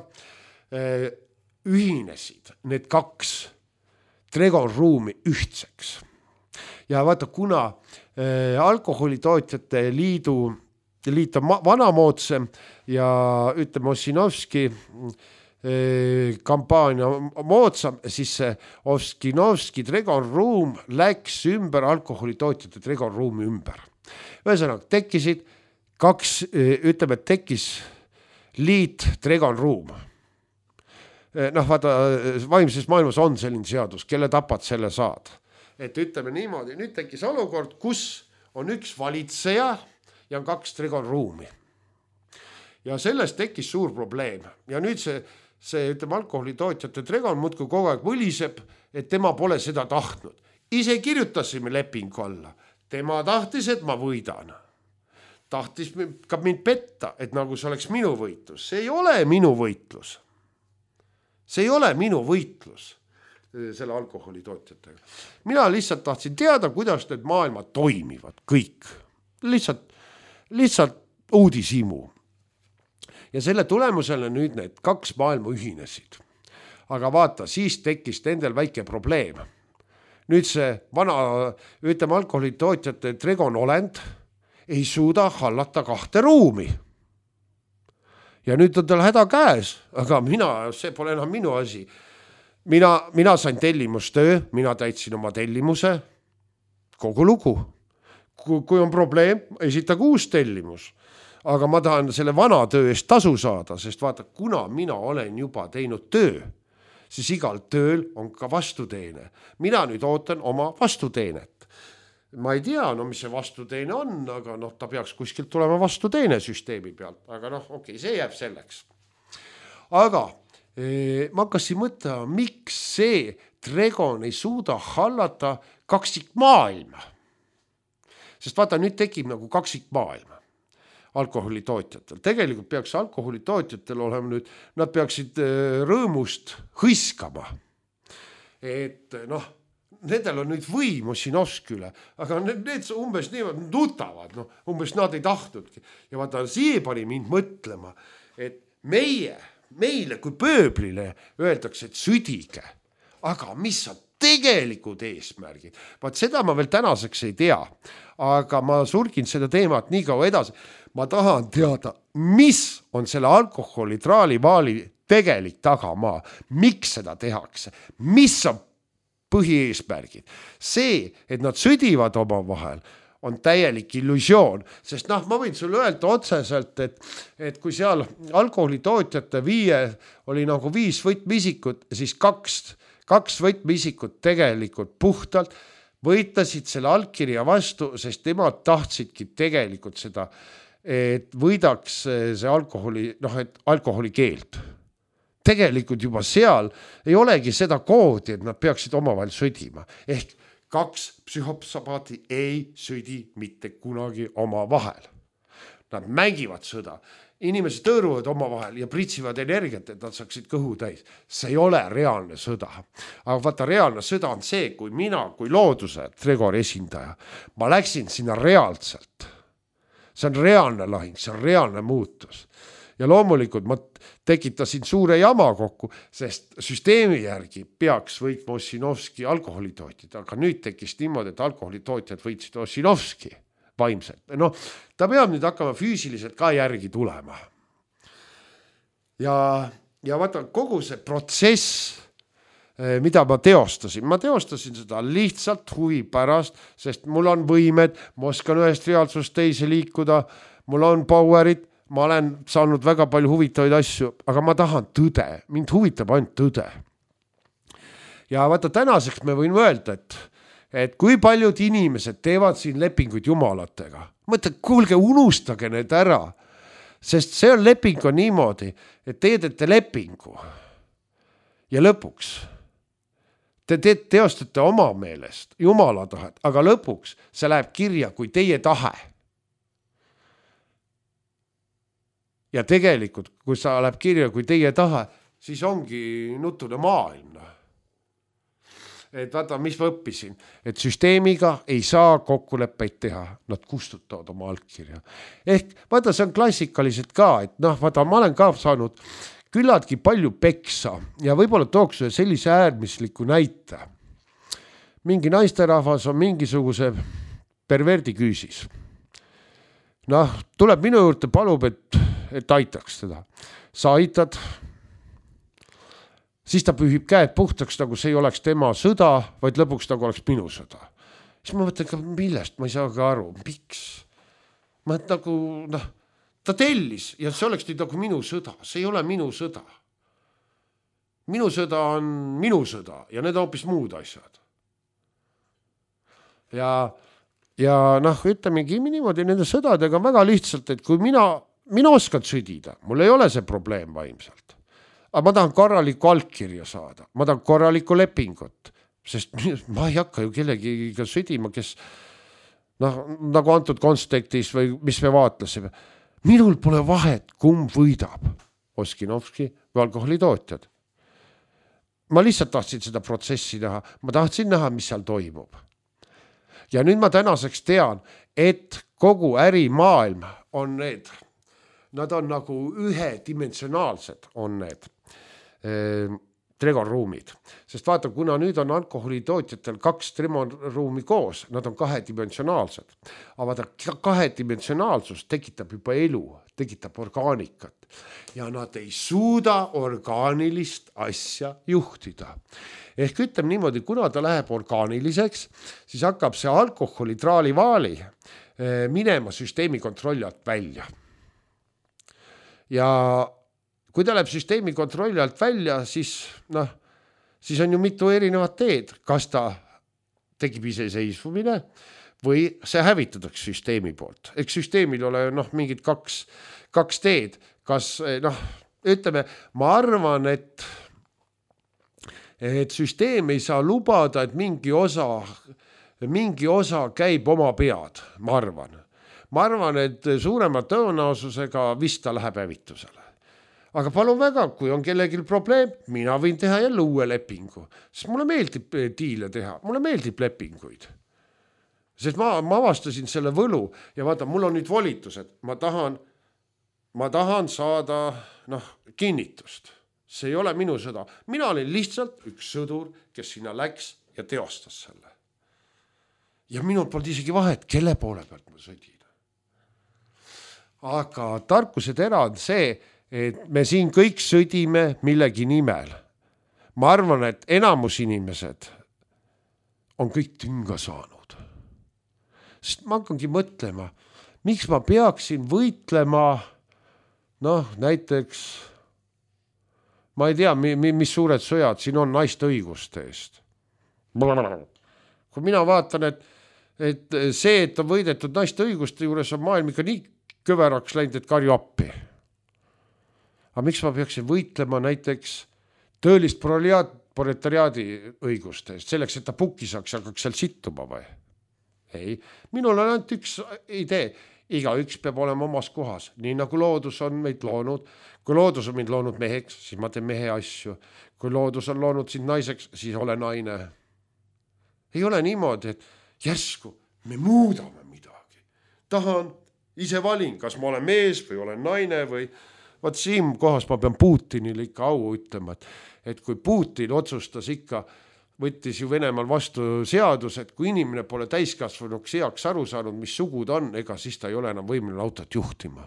ühinesid need kaks tregon ruumi ühtseks. Ja vaata, kuna alkoholitootjate liidu, liit on vanamoodsem ja ütleme Ossinovski kampaania moodsam, siis see Ossinovski tregon ruum läks ümber alkoholitootjate tregon ruumi ümber. Ühesõnaga, tekkisid kaks, ütleme, et tekkis liit tregon ruum. Noh, vaata, vaimses maailmas on selline seadus, kelle tapad, selle saad. Et ütleme niimoodi, nüüd tekkis olukord, kus on üks valitseja ja on kaks tregon ruumi. Ja sellest tekkis suur probleem. Ja nüüd see, see ütleme, alkoholitootjate tregon muudkui kogu aeg võliseb, et tema pole seda tahtnud. Ise kirjutasime lepingu alla. Tema tahtis, et ma võidan. Tahtis ka mind petta, et nagu see oleks minu võitlus. See ei ole minu võitlus. See ei ole minu võitlus selle alkoholitootjatega. Mina lihtsalt tahtsin teada, kuidas need maailmad toimivad, kõik. Lihtsalt, lihtsalt uudishimu. Ja selle tulemusele nüüd need kaks maailma ühinesid. Aga vaata, siis tekkis nendel väike probleem. Nüüd see vana, ütleme, alkoholitootjate tregon olend ei suuda hallata kahte ruumi. Ja nüüd on tal häda käes, aga mina, see pole enam minu asi. mina, mina sain tellimustöö, mina täitsin oma tellimuse, kogu lugu. Kui, kui on probleem, esitage uus tellimus. Aga ma tahan selle vana töö eest tasu saada, sest vaata, kuna mina olen juba teinud töö, siis igal tööl on ka vastuteene. Mina nüüd ootan oma vastuteenet. Ma ei tea, no mis see vastuteene on, aga noh, ta peaks kuskilt tulema vastuteene süsteemi pealt. Aga noh, okei, see jääb selleks. Aga eh, ma hakkasin mõtlema, miks see Tregon ei suuda hallata kaksikmaailma. Sest vaata, nüüd tekib nagu kaksikmaailma alkoholitootjatel. Tegelikult peaks alkoholitootjatel olema nüüd, nad peaksid rõõmust hõiskama. Et noh, nendel on nüüd võim Ossinovski üle, aga need, need umbes niimoodi nutavad, no, umbes nad ei tahtnudki. Ja vaata, see pani mind mõtlema, et meie, meile kui pööblile öeldakse, et südige, aga mis on tegelikud eesmärgid. Vaat seda ma veel tänaseks ei tea, aga ma surgin seda teemat nii kaua edasi. Ma tahan teada, mis on selle alkoholi traalivaali tegelik tagamaa, miks seda tehakse, mis on põhieesmärgid. See, et nad sõdivad oma vahel, on täielik illusioon, sest noh, ma võin sulle öelda otseselt, et, et kui seal alkoholitootjate viie oli nagu viis võtmisikut, siis kaks Kaks võtmisikut tegelikult puhtalt võitasid selle allkirja vastu, sest nemad tahtsidki tegelikult seda, et võidaks see alkoholi, noh, et alkoholi keeld. Tegelikult juba seal ei olegi seda koodi, et nad peaksid omavahel sõdima. Ehk kaks psühhopsabaati ei sõdi mitte kunagi oma vahel. Nad mängivad sõda. Inimesed tõõruvad oma vahel ja pritsivad energiat, et nad saaksid kõhu täis. See ei ole reaalne sõda. Aga vaata, reaalne sõda on see, kui mina, kui looduse Tregori esindaja, ma läksin sinna reaalselt. See on reaalne lahing, see on reaalne muutus. Ja loomulikult ma tekitasin suure jama kokku, sest süsteemi järgi peaks võitma Ossinovski alkoholitootjad, aga nüüd tekkis niimoodi, et alkoholitootjad võitsid Ossinovski vaimselt. No, ta peab nüüd hakkama füüsiliselt ka järgi tulema. Ja, ja vaata, kogu see protsess, mida ma teostasin, ma teostasin seda lihtsalt huvi pärast, sest mul on võimed, ma oskan ühest reaalsust teise liikuda, mul on powerit, ma olen saanud väga palju huvitavaid asju, aga ma tahan tõde, mind huvitab ainult tõde. Ja vaata, tänaseks me võin öelda, et et kui paljud inimesed teevad siin lepinguid jumalatega. Mõtle, kuulge, unustage need ära, sest see on leping on niimoodi, et teedete lepingu ja lõpuks te te teostate oma meelest jumala tahet, aga lõpuks see läheb kirja kui teie tahe. Ja tegelikult, kui sa läheb kirja kui teie tahe, siis ongi nutune maailm. Et vaata, mis ma õppisin, et süsteemiga ei saa kokkuleppeid teha, nad kustutavad oma altkirja. Ehk vaata, see on klassikaliselt ka, et noh, vaata, ma olen ka saanud küllaltki palju peksa ja võib-olla tooks ühe sellise äärmisliku näite. Mingi naisterahvas on mingisuguse perverdi küüsis. Noh, tuleb minu juurde, palub, et, et aitaks teda. Sa aitad, siis ta pühib käed puhtaks, nagu see ei oleks tema sõda, vaid lõpuks nagu oleks minu sõda. Siis ma mõtlen, millest ma ei saa ka aru, miks? Ma et nagu, noh, ta tellis ja see oleks nagu minu sõda, see ei ole minu sõda. Minu sõda on minu sõda ja need on hoopis muud asjad. Ja, ja noh, ütlemegi niimoodi nende sõdadega väga lihtsalt, et kui mina, mina oskan sõdida, mul ei ole see probleem vaimselt. Aga ma tahan korralikku altkirja saada, ma tahan korralikku lepingut, sest ma ei hakka ju kellegiga sõdima, kes noh, nagu antud kontekstis või mis me vaatlesime. Minul pole vahet, kumb võidab, Ossinovski või alkoholitootjad. Ma lihtsalt tahtsin seda protsessi näha, ma tahtsin näha, mis seal toimub. Ja nüüd ma tänaseks tean, et kogu ärimaailm on need, nad on nagu ühedimensionaalsed on need. tregonruumid, sest vaata, kuna nüüd on alkoholitootjatel kaks tregonruumi koos, nad on kahedimensionaalsed, aga vaata, kahedimensionaalsus tekitab juba elu, tekitab orgaanikat ja nad ei suuda orgaanilist asja juhtida. Ehk ütleme niimoodi, kuna ta läheb orgaaniliseks, siis hakkab see alkoholitraalivaali minema süsteemi kontrolli alt välja. Ja kui ta läheb süsteemi kontrolli alt välja, siis, noh, siis on ju mitu erinevat teed. Kas ta tekib iseseisvumine või see hävitatakse süsteemi poolt. Eks süsteemil ole noh, mingid kaks, kaks teed. Kas, noh, ütleme, ma arvan, et, et süsteem ei saa lubada, et mingi osa, mingi osa käib oma pead, ma arvan. Ma arvan, et suurema tõenäosusega vist ta läheb hävitusele. Aga palun väga, kui on kellegil probleem, mina võin teha jälle uue lepingu. Sest mulle meeldib diile teha, mulle meeldib lepinguid. Sest ma, ma avastasin selle võlu ja vaata, mul on nüüd volitused. Ma tahan, ma tahan saada noh, kinnitust. See ei ole minu sõda. Mina olin lihtsalt üks sõdur, kes sinna läks ja teostas selle. Ja minul polnud isegi vahet, kelle poole pealt ma sõdin. Aga tarkuse tera on see, et me siin kõik sõdime millegi nimel. Ma arvan, et enamus inimesed on kõik tünga saanud. Sest ma hakkangi mõtlema, miks ma peaksin võitlema, noh, näiteks, ma ei tea, mis suured sõjad siin on naiste õiguste eest. Kui mina vaatan, et, et see, et on võidetud naiste õiguste juures, on maailm ikka nii kõveraks läinud, et karju appi. Aga miks ma peaksin võitlema näiteks tõelist proletariaadi õiguste eest, selleks, et ta pukki saaks, hakkaks seal sittuma või? Ei, minul on ainult üks idee. Iga üks peab olema omas kohas, nii nagu loodus on meid loonud. Kui loodus on meid loonud meheks, siis ma teen mehe asju. Kui loodus on loonud sind naiseks, siis ole naine. Ei ole niimoodi, et järsku me muudame midagi. Tahan, ise valin, kas ma olen mees või olen naine või vaat siin kohas ma pean Putinile ikka au ütlema, et, et kui Putin otsustas ikka, võttis ju Venemaal vastu seadus, et kui inimene pole täiskasvanuks heaks aru saanud, mis sugud on, ega siis ta ei ole enam võimeline autot juhtima.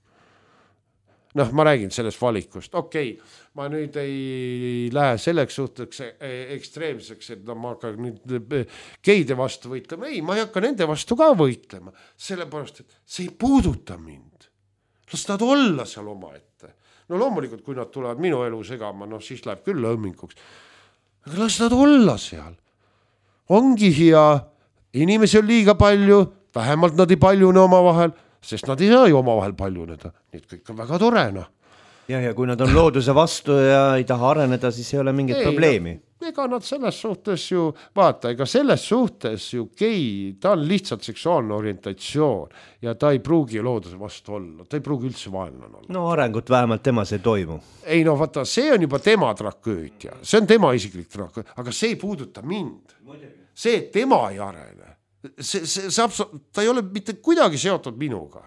Noh, ma räägin sellest valikust. Okei, ma nüüd ei lähe selleks suhteks ekstreemseks, et no, ma hakkan nüüd geide vastu võitlema. Ei, ma ei hakka nende vastu ka võitlema, sellepärast, et see ei puuduta mind. Las nad olla seal oma ette. No loomulikult, kui nad tulevad minu elu segama, no siis läheb küll õmminguks. Aga las nad olla seal. Ongi hea, inimesi on liiga palju, vähemalt nad ei paljune oma vahel, sest nad ei saa ju oma vahel paljuneda. Nii et kõik on väga torena. Ja, ja kui nad on looduse vastu ja ei taha areneda, siis ei ole mingit ei, probleemi. Ega nad selles suhtes ju, vaata, ega selles suhtes ju gei, ta on lihtsalt seksuaalne orientatsioon ja ta ei pruugi looduse vastu olla, ta ei pruugi üldse vaenlane olla. No arengut vähemalt temas ei toimu. Ei no vaata, see on juba tema tragöödia, see on tema isiklik tragöödia, aga see ei puuduta mind. See, et tema ei arene, see, see, saab, ta ei ole mitte kuidagi seotud minuga.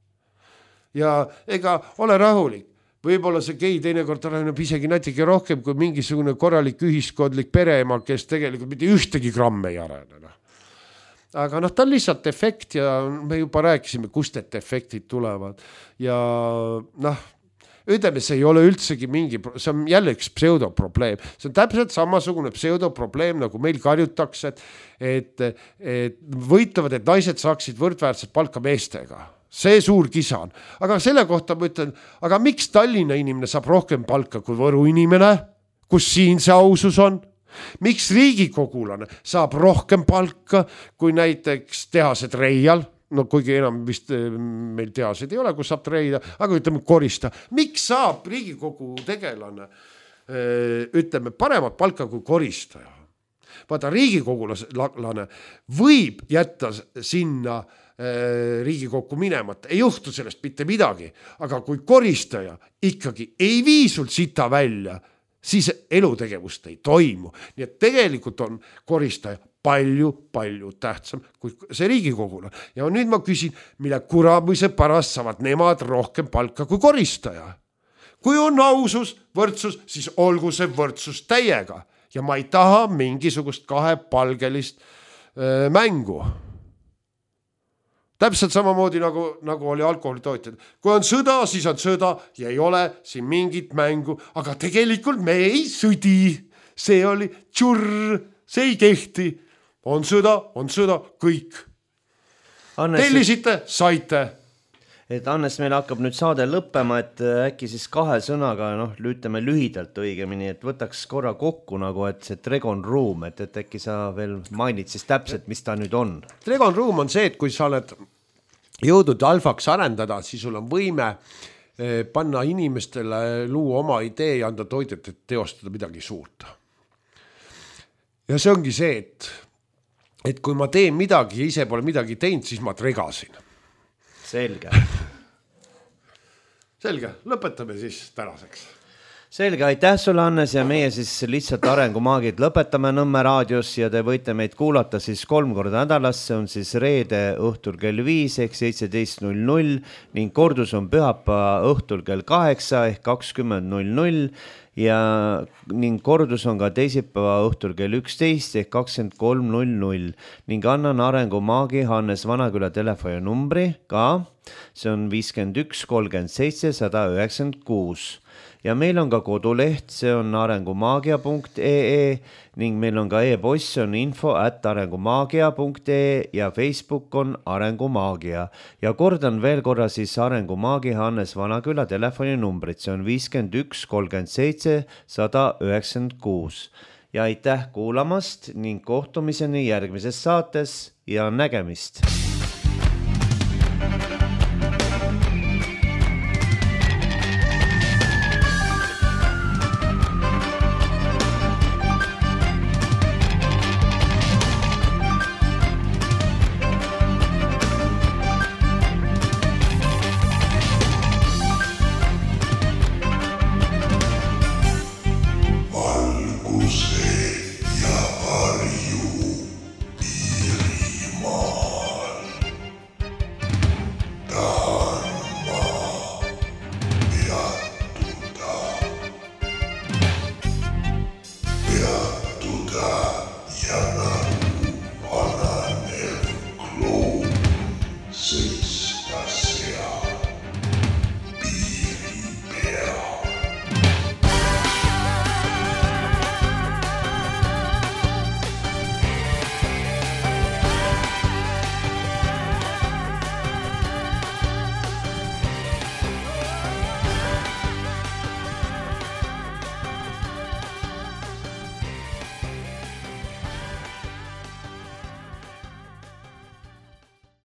Ja ega ole rahulik. Võib-olla see gei teinekord areneb isegi natuke rohkem kui mingisugune korralik ühiskondlik pereema, kes tegelikult mitte ühtegi gramme ei arene. Aga noh, ta on lihtsalt efekt ja me juba rääkisime, kust need efektid tulevad. Ja noh, ütleme, see ei ole üldsegi mingi, see on jälle üks pseudoprobleem. See on täpselt samasugune pseudoprobleem, nagu meil karjutakse, et, et võitlevad, et naised saaksid võrdväärset palka meestega. See suur kisa on. Aga selle kohta ma ütlen, aga miks Tallinna inimene saab rohkem palka kui Võru inimene, kus siin see ausus on? Miks riigikogulane saab rohkem palka kui näiteks tehased Reial? No kuigi enam vist meil tehased ei ole, kus saab reida, aga ütleme korista. Miks saab riigikogu tegelane, ütleme, paremat palka kui koristaja? Vaata, riigikogulane võib jätta sinna Riigikokku minemata, ei juhtu sellest mitte midagi, aga kui koristaja ikkagi ei vii sul sita välja, siis elutegevust ei toimu. Nii et tegelikult on koristaja palju, palju tähtsam kui see riigikogula. Ja nüüd ma küsin, mille kuramise pärast saavad nemad rohkem palka kui koristaja. kui on ausus, võrdsus, siis olgu see võrdsus täiega ja ma ei taha mingisugust kahepalgelist äh, mängu. Täpselt samamoodi nagu, nagu oli alkoholitootjad. Kui on sõda, siis on sõda ja ei ole siin mingit mängu, aga tegelikult me ei sõdi. See oli tšurr, see ei kehti. On sõda, on sõda, kõik. Annes, tellisite, saite. Et Annes, meil hakkab nüüd saade lõppema, et äkki siis kahe sõnaga, noh, ütleme lühidalt õigemini, et võtaks korra kokku nagu, et see Dragon Room, et, et äkki sa veel mainid siis täpselt, mis ta nüüd on. Dragon Room on see, et kui sa oled jõudnud alfaks arendada, siis sul on võime panna inimestele luua oma idee ja anda toidet, et teostada midagi suurt. Ja see ongi see, et, et kui ma teen midagi ja ise pole midagi teinud, siis ma tregasin. Selge. Selge, lõpetame siis tänaseks. Selge, aitäh sulle, Annes, ja meie siis lihtsalt arengumaagid lõpetame Nõmme raadios ja te võite meid kuulata siis kolm korda nädalas, see on siis reede õhtul kell viis ehk seitseteist null null ning kordus on pühapa õhtul kell kaheksa ehk kakskümmend null null ja ning kordus on ka teisipäeva õhtul kell üksteist ehk kakskümmend kolm null null ning annan arengumaagi Hannes Vanaküla telefoninumbri ka, see on viiskümmend üks kolmkümmend seitse sada üheksakümmend kuus ja meil on ka koduleht, see on arengumaagia punkt ee ning meil on ka e-post, see on info at arengumaagia punkt ee ja Facebook on arengumaagia ja kordan veel korra siis arengumaagi Hannes Vanaküla telefoninumbrit, see on viiskümmend üks kolmkümmend seitse sada üheksakümmend kuus ja aitäh kuulamast ning kohtumiseni järgmises saates ja nägemist. Algus